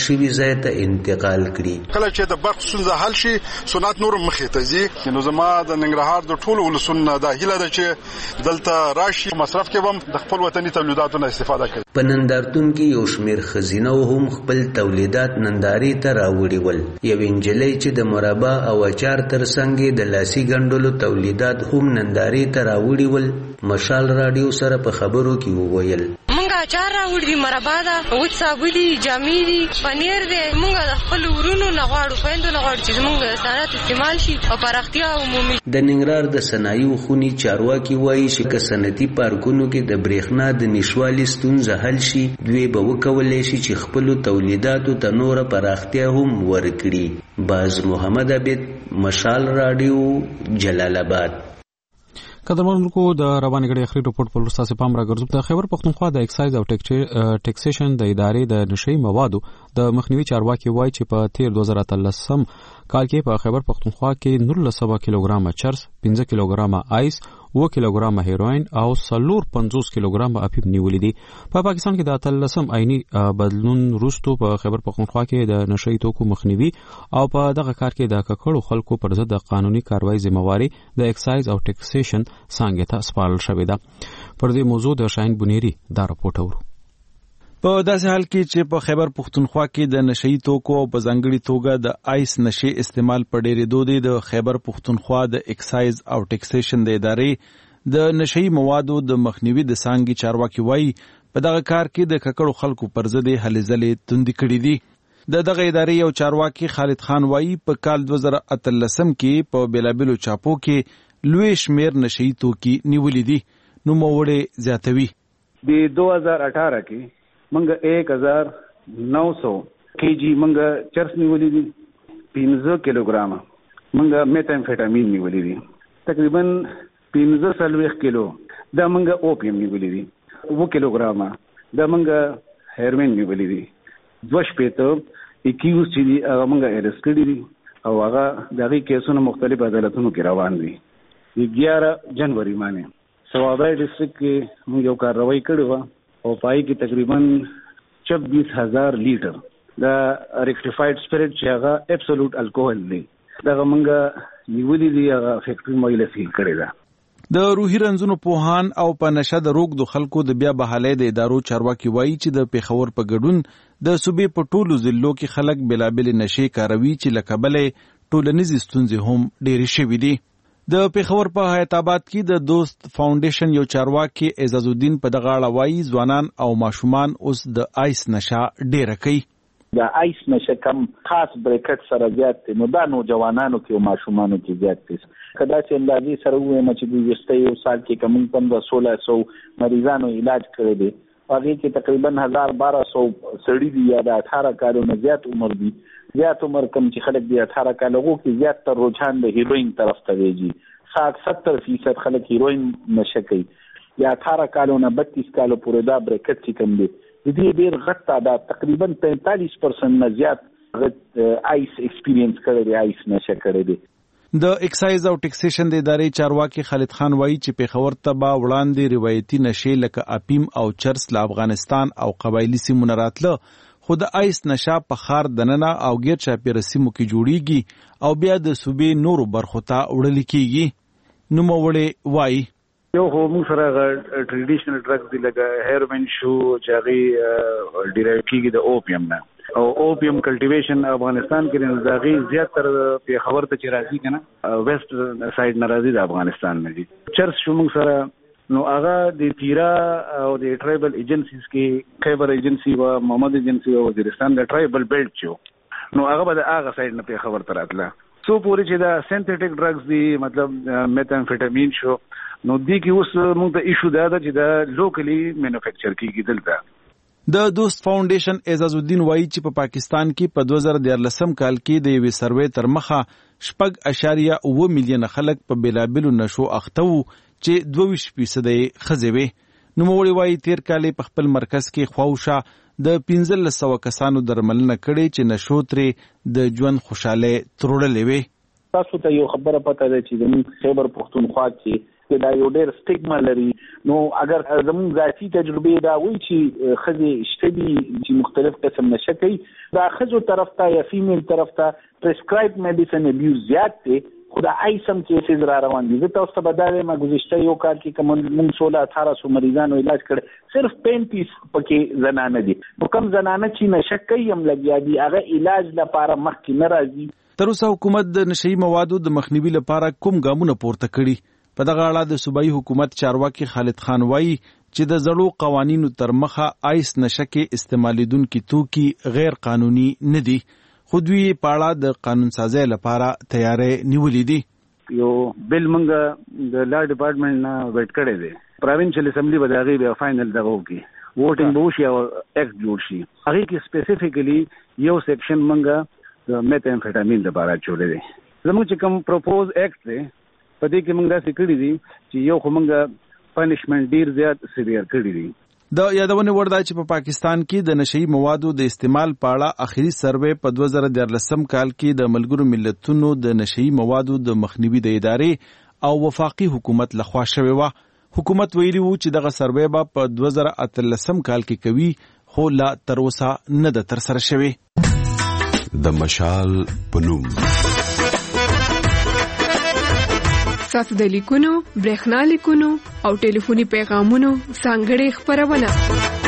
شوي ځای ته انتقال کړي. کله چې د برق ستونزه حل شي صنعت نور مخې ته ځي. نو زما د ننګرهار د ټولو ولسونو دا هیله ده چې دلته راشي مصرف کې هم د خپل وطني تولیداتو نه استفاده کوي. په نندارتون کې یو شمېر ښځینو هم خپل تولیدات نندارې ته راوړي ول. یوې نجلۍ چې د مربا او اچار ترڅنګ د لاسي ګنډلو تولیدات هم نندارې ته راوړي ول مشال راډیو سره په خبرو کې وویل. مونږه اچار راوړي، مربا ده، وچ صابون دي، جامې دي، پنیر دی. مونږه د خپل ورونو نه غواړو، خویندو نه غواړو چې زموږ صنعت استعمال شي او پراختیا عمومي. د ننګرهار د صنایعو خونې چارواکي وایي چې که صنعتي پارکونو کې د برېښنا د نشتوالي ستونزه حل شي دوی به وکولی شي چې خپلو تولیداتو ته نوره پراختیا هم ورکړي. باز محمد عبید، مشال راډیو، جلال آباد. قدرمنونکو د رواني غړي اخري رپورت په لور تاسو پام راګرځو. د خیبر پختونخوا د اکسایز او ټیکسیشن د ادارې د نشئی موادو د مخنیوي چارواکي وایي چې په تیر 2013 کال کې په خیبر پختونخوا کې 1900 کیلوګرام چرس، 15 کیلوګرام آیس، 2 کیلوګرام هیروین او 450 کیلوګرام افیون نیولې دي. په پاکستان کې د 13 عیني بدلون وروسته په خیبر پختونخوا کې د نشئی توکو مخنیوي او په دغه کار کې د ککړو خلکو پر ضد د قانوني کاروایی ذمہواری د اکسایز او ټیکسیشن څنګه ته سپارل شوې ده. پر دې موضوع د شاهین بنيري دا راپورټ اورو. په داسې حال کې چې په خیبر پختونخوا کې د نشئی توکو او په ځانګړي توګه د آیس نشي استعمال په ډېرېدو دی، د خیبر پختونخوا د اکسایز او ټیکسیشن د ادارې د نشئی موادو د مخنیوي د څانګې چارواکي وایي په دغه کار کې د ککړو خلکو پر ضد هلې ځلې توندې کړې دي. د دغه ادارې یو چارواکي خالد خان وایي په کال 2013 کې په بیلابیلو چاپو کې لوی شمیر نشئی توکي نیولې دي. نوموړی زیاتوي د 2018 کې منګه 1900 کېجی منګه چرس نیولې دي، 15 کیلوګرام منګه میتامفیټامین نیولې دي، تقریبا 15 کیلو دا منګه اوپیم نیولې دي، 2 کیلوګرام دا منګه هیروین نیولې دي، 2 21 چې دي هغه منګه ارست کړي دي او هغه دغه کیسونه مختلف عدالتونو کې روان دي. د 11 جنوري باندې سوابای ډیسټریکټ کې موږ یو کاروایی کړې و او پای کې تقریبا 24000 لیټر دا ریکټیفاید سپیرټ چې هغه ابسولوټ الکوهول دی دا منګه نیولې دی هغه فیکټری مویل سیل کړی دا. د روحي رنځونو پوهان او په نشه د روغ د خلکو د بیا بحالۍ د ادارو چارواکي وایي چې د پیښور په ګډون د صوبې په ټولو ضلعو کې خلک بلابل نشې کاروي چې له کبله ټولنیزې ستونزې هم ډېرې شوې دي. د پیښور په حیات آباد کې د دوست فاونډیشن یو چارواکي اعزاز الدین په دغه اړه وایي ځوانان او ماشومان اوس د آیس نشه ډېره کوي. د آیس نشه کم خاص بریکټ سره زیات دی، نو دا نوجوانانو کې او ماشومانو کې زیات دی. کدا چې اندازې سره ووایم چې د وروستي یو سال کې کم 1500 مریضانو علاج کړی دی، هغه کې تقریبا 1200 سړي دي یا د 18 کالونو زیات عمر دي. زیات عمر کم چې خلک دی 18 کالو کې زیات تر رجحان د هیروین طرف ته ویږي. 70% خلک هیروین نشه کوي یا 18 کالو نه 32 کالو پورې دا بریکټ چې کم دی د دې ډېر غټ تعداد تقریبا 45% نه زیات آیس ایکسپیرینس کړی دی، آیس نشه کړی دی. د اکسایز او ټیکسیشن د ادارې چارواکي خالد خان وایي چې پیښور ته به وړاندې روایتي نشې لکه اپیم او چرس له افغانستان او قبایلي سیمو نه راتله، خو د آیس نشه په ښار دننه او غیر چاپیره سیمو کې جوړیږي او بیا د صوبې نورو برخو ته وړل کیږي. نوموړی وایي یو خو موږ سره ټریډیشنل ډرګز دي لکه هیروین شو چې هغې ډیرایو کېږي د اوپیم نه او اوپیم کلټیویشن افغانستان کې نه دغه زیاتره پیښور ته چې راځي کنه ویسٹ سایډ نه راځي د افغانستان نه دي. چرس شو موږ سره نو هغه د تیرا او د ټرایبل ایجنسیز کې خیبر ایجنسی او محمد ایجنسی او وزیرستان د ټرایبل بیلټ شو نو هغه به د هغه سایډ نه پیښور ته راتله. سو پورې چې دا سینتھیټک ډرګز دي مطلب میتامفیټامین شو نو دې کې اوس موږ ته ایشو دا ده چې دا لوکلی مینوفیکچر کیږي دلته. د دوست فاونډیشن اعزاز الدین وایي چې په پاکستان کې په 2014 کال کې د یوې سروې تر مخه 6.9 میلیونه خلک په بیلابیلو نشو اخته وو چې 22% ښځې وې. نوموړی وایي تیر کال په خپل مرکز کې خواوشا د 1500 کسانو درملنه کړې چې نشو ترې د ژوند خوشاله تروړلې وې. تاسو ته یو خبره پته ده چې د خیبر پختونخوا کې کې دا یو ډېر سټیګما لري. نو اگر زموږ ذاتي تجربه دا وایي چې ښځې شته دي چې مختلف قسم نشه کوي، دا ښځو طرف ته یا فیمیل طرف ته پرسکرایب میډیسن ابیوز زیات دی، خو دا ایسم کیسز را روان دي. زه تاسو ته به دا وایم ګذشته یو کال کې کوم موږ 1600 مریضانو علاج کړی، صرف 35 پکې زنانه دي. نو کوم زنانه چې نشه کوي هم لګیا دي هغه علاج لپاره مخکې نه راځي. تر اوسه حکومت د نشئی موادو د مخنیوي لپاره کوم ګامونه پورته کړي؟ په دغه اړه د صوبایي حکومت چارواکي خالد خان وایي چې د زړو قوانینو تر مخه آیس نشه کې استعمالیدونکي توکي غیر قانوني نه دي، خو دوی پاړه د قانون سازۍ لپاره تیارې نیولې دي. یو بل منګه د لا ډپارټمنټ نه ویټ کړی دی، پروینشل اسمبلی به د هغې بیا فاینل دغه وکړي، ووټینګ به وشي او ایکټ جوړ شي. هغې کې سپیسیفیکلی یو سیکشن منګه د میت امفیټامین لپاره جوړی دی. زموږ چې کوم پروپوز ایکټ دی په دې کې موږ داسې کړي دي چې یو خو موږ پنشمنټ ډیر زیات سیویر کړي دي. د یادونه وړ ده چې په پاکستان کې د نشئی موادو د استعمال په اړه اخیری سروې په 2013 کال کې د ملګرو ملتونو د نشئی موادو د مخنیوي د ادارې او وفاقي حکومت لخوا شوی و. حکومت ویلي وو چې دغه سروې به په 2013 کال کې کوي، خو لا تر اوسه نه ده ترسره شوی. د مشال پنوم ستاسو د لیکونو، برېښنا لیکونو او ټلیفوني پیغامونو ځانګړې خپرونه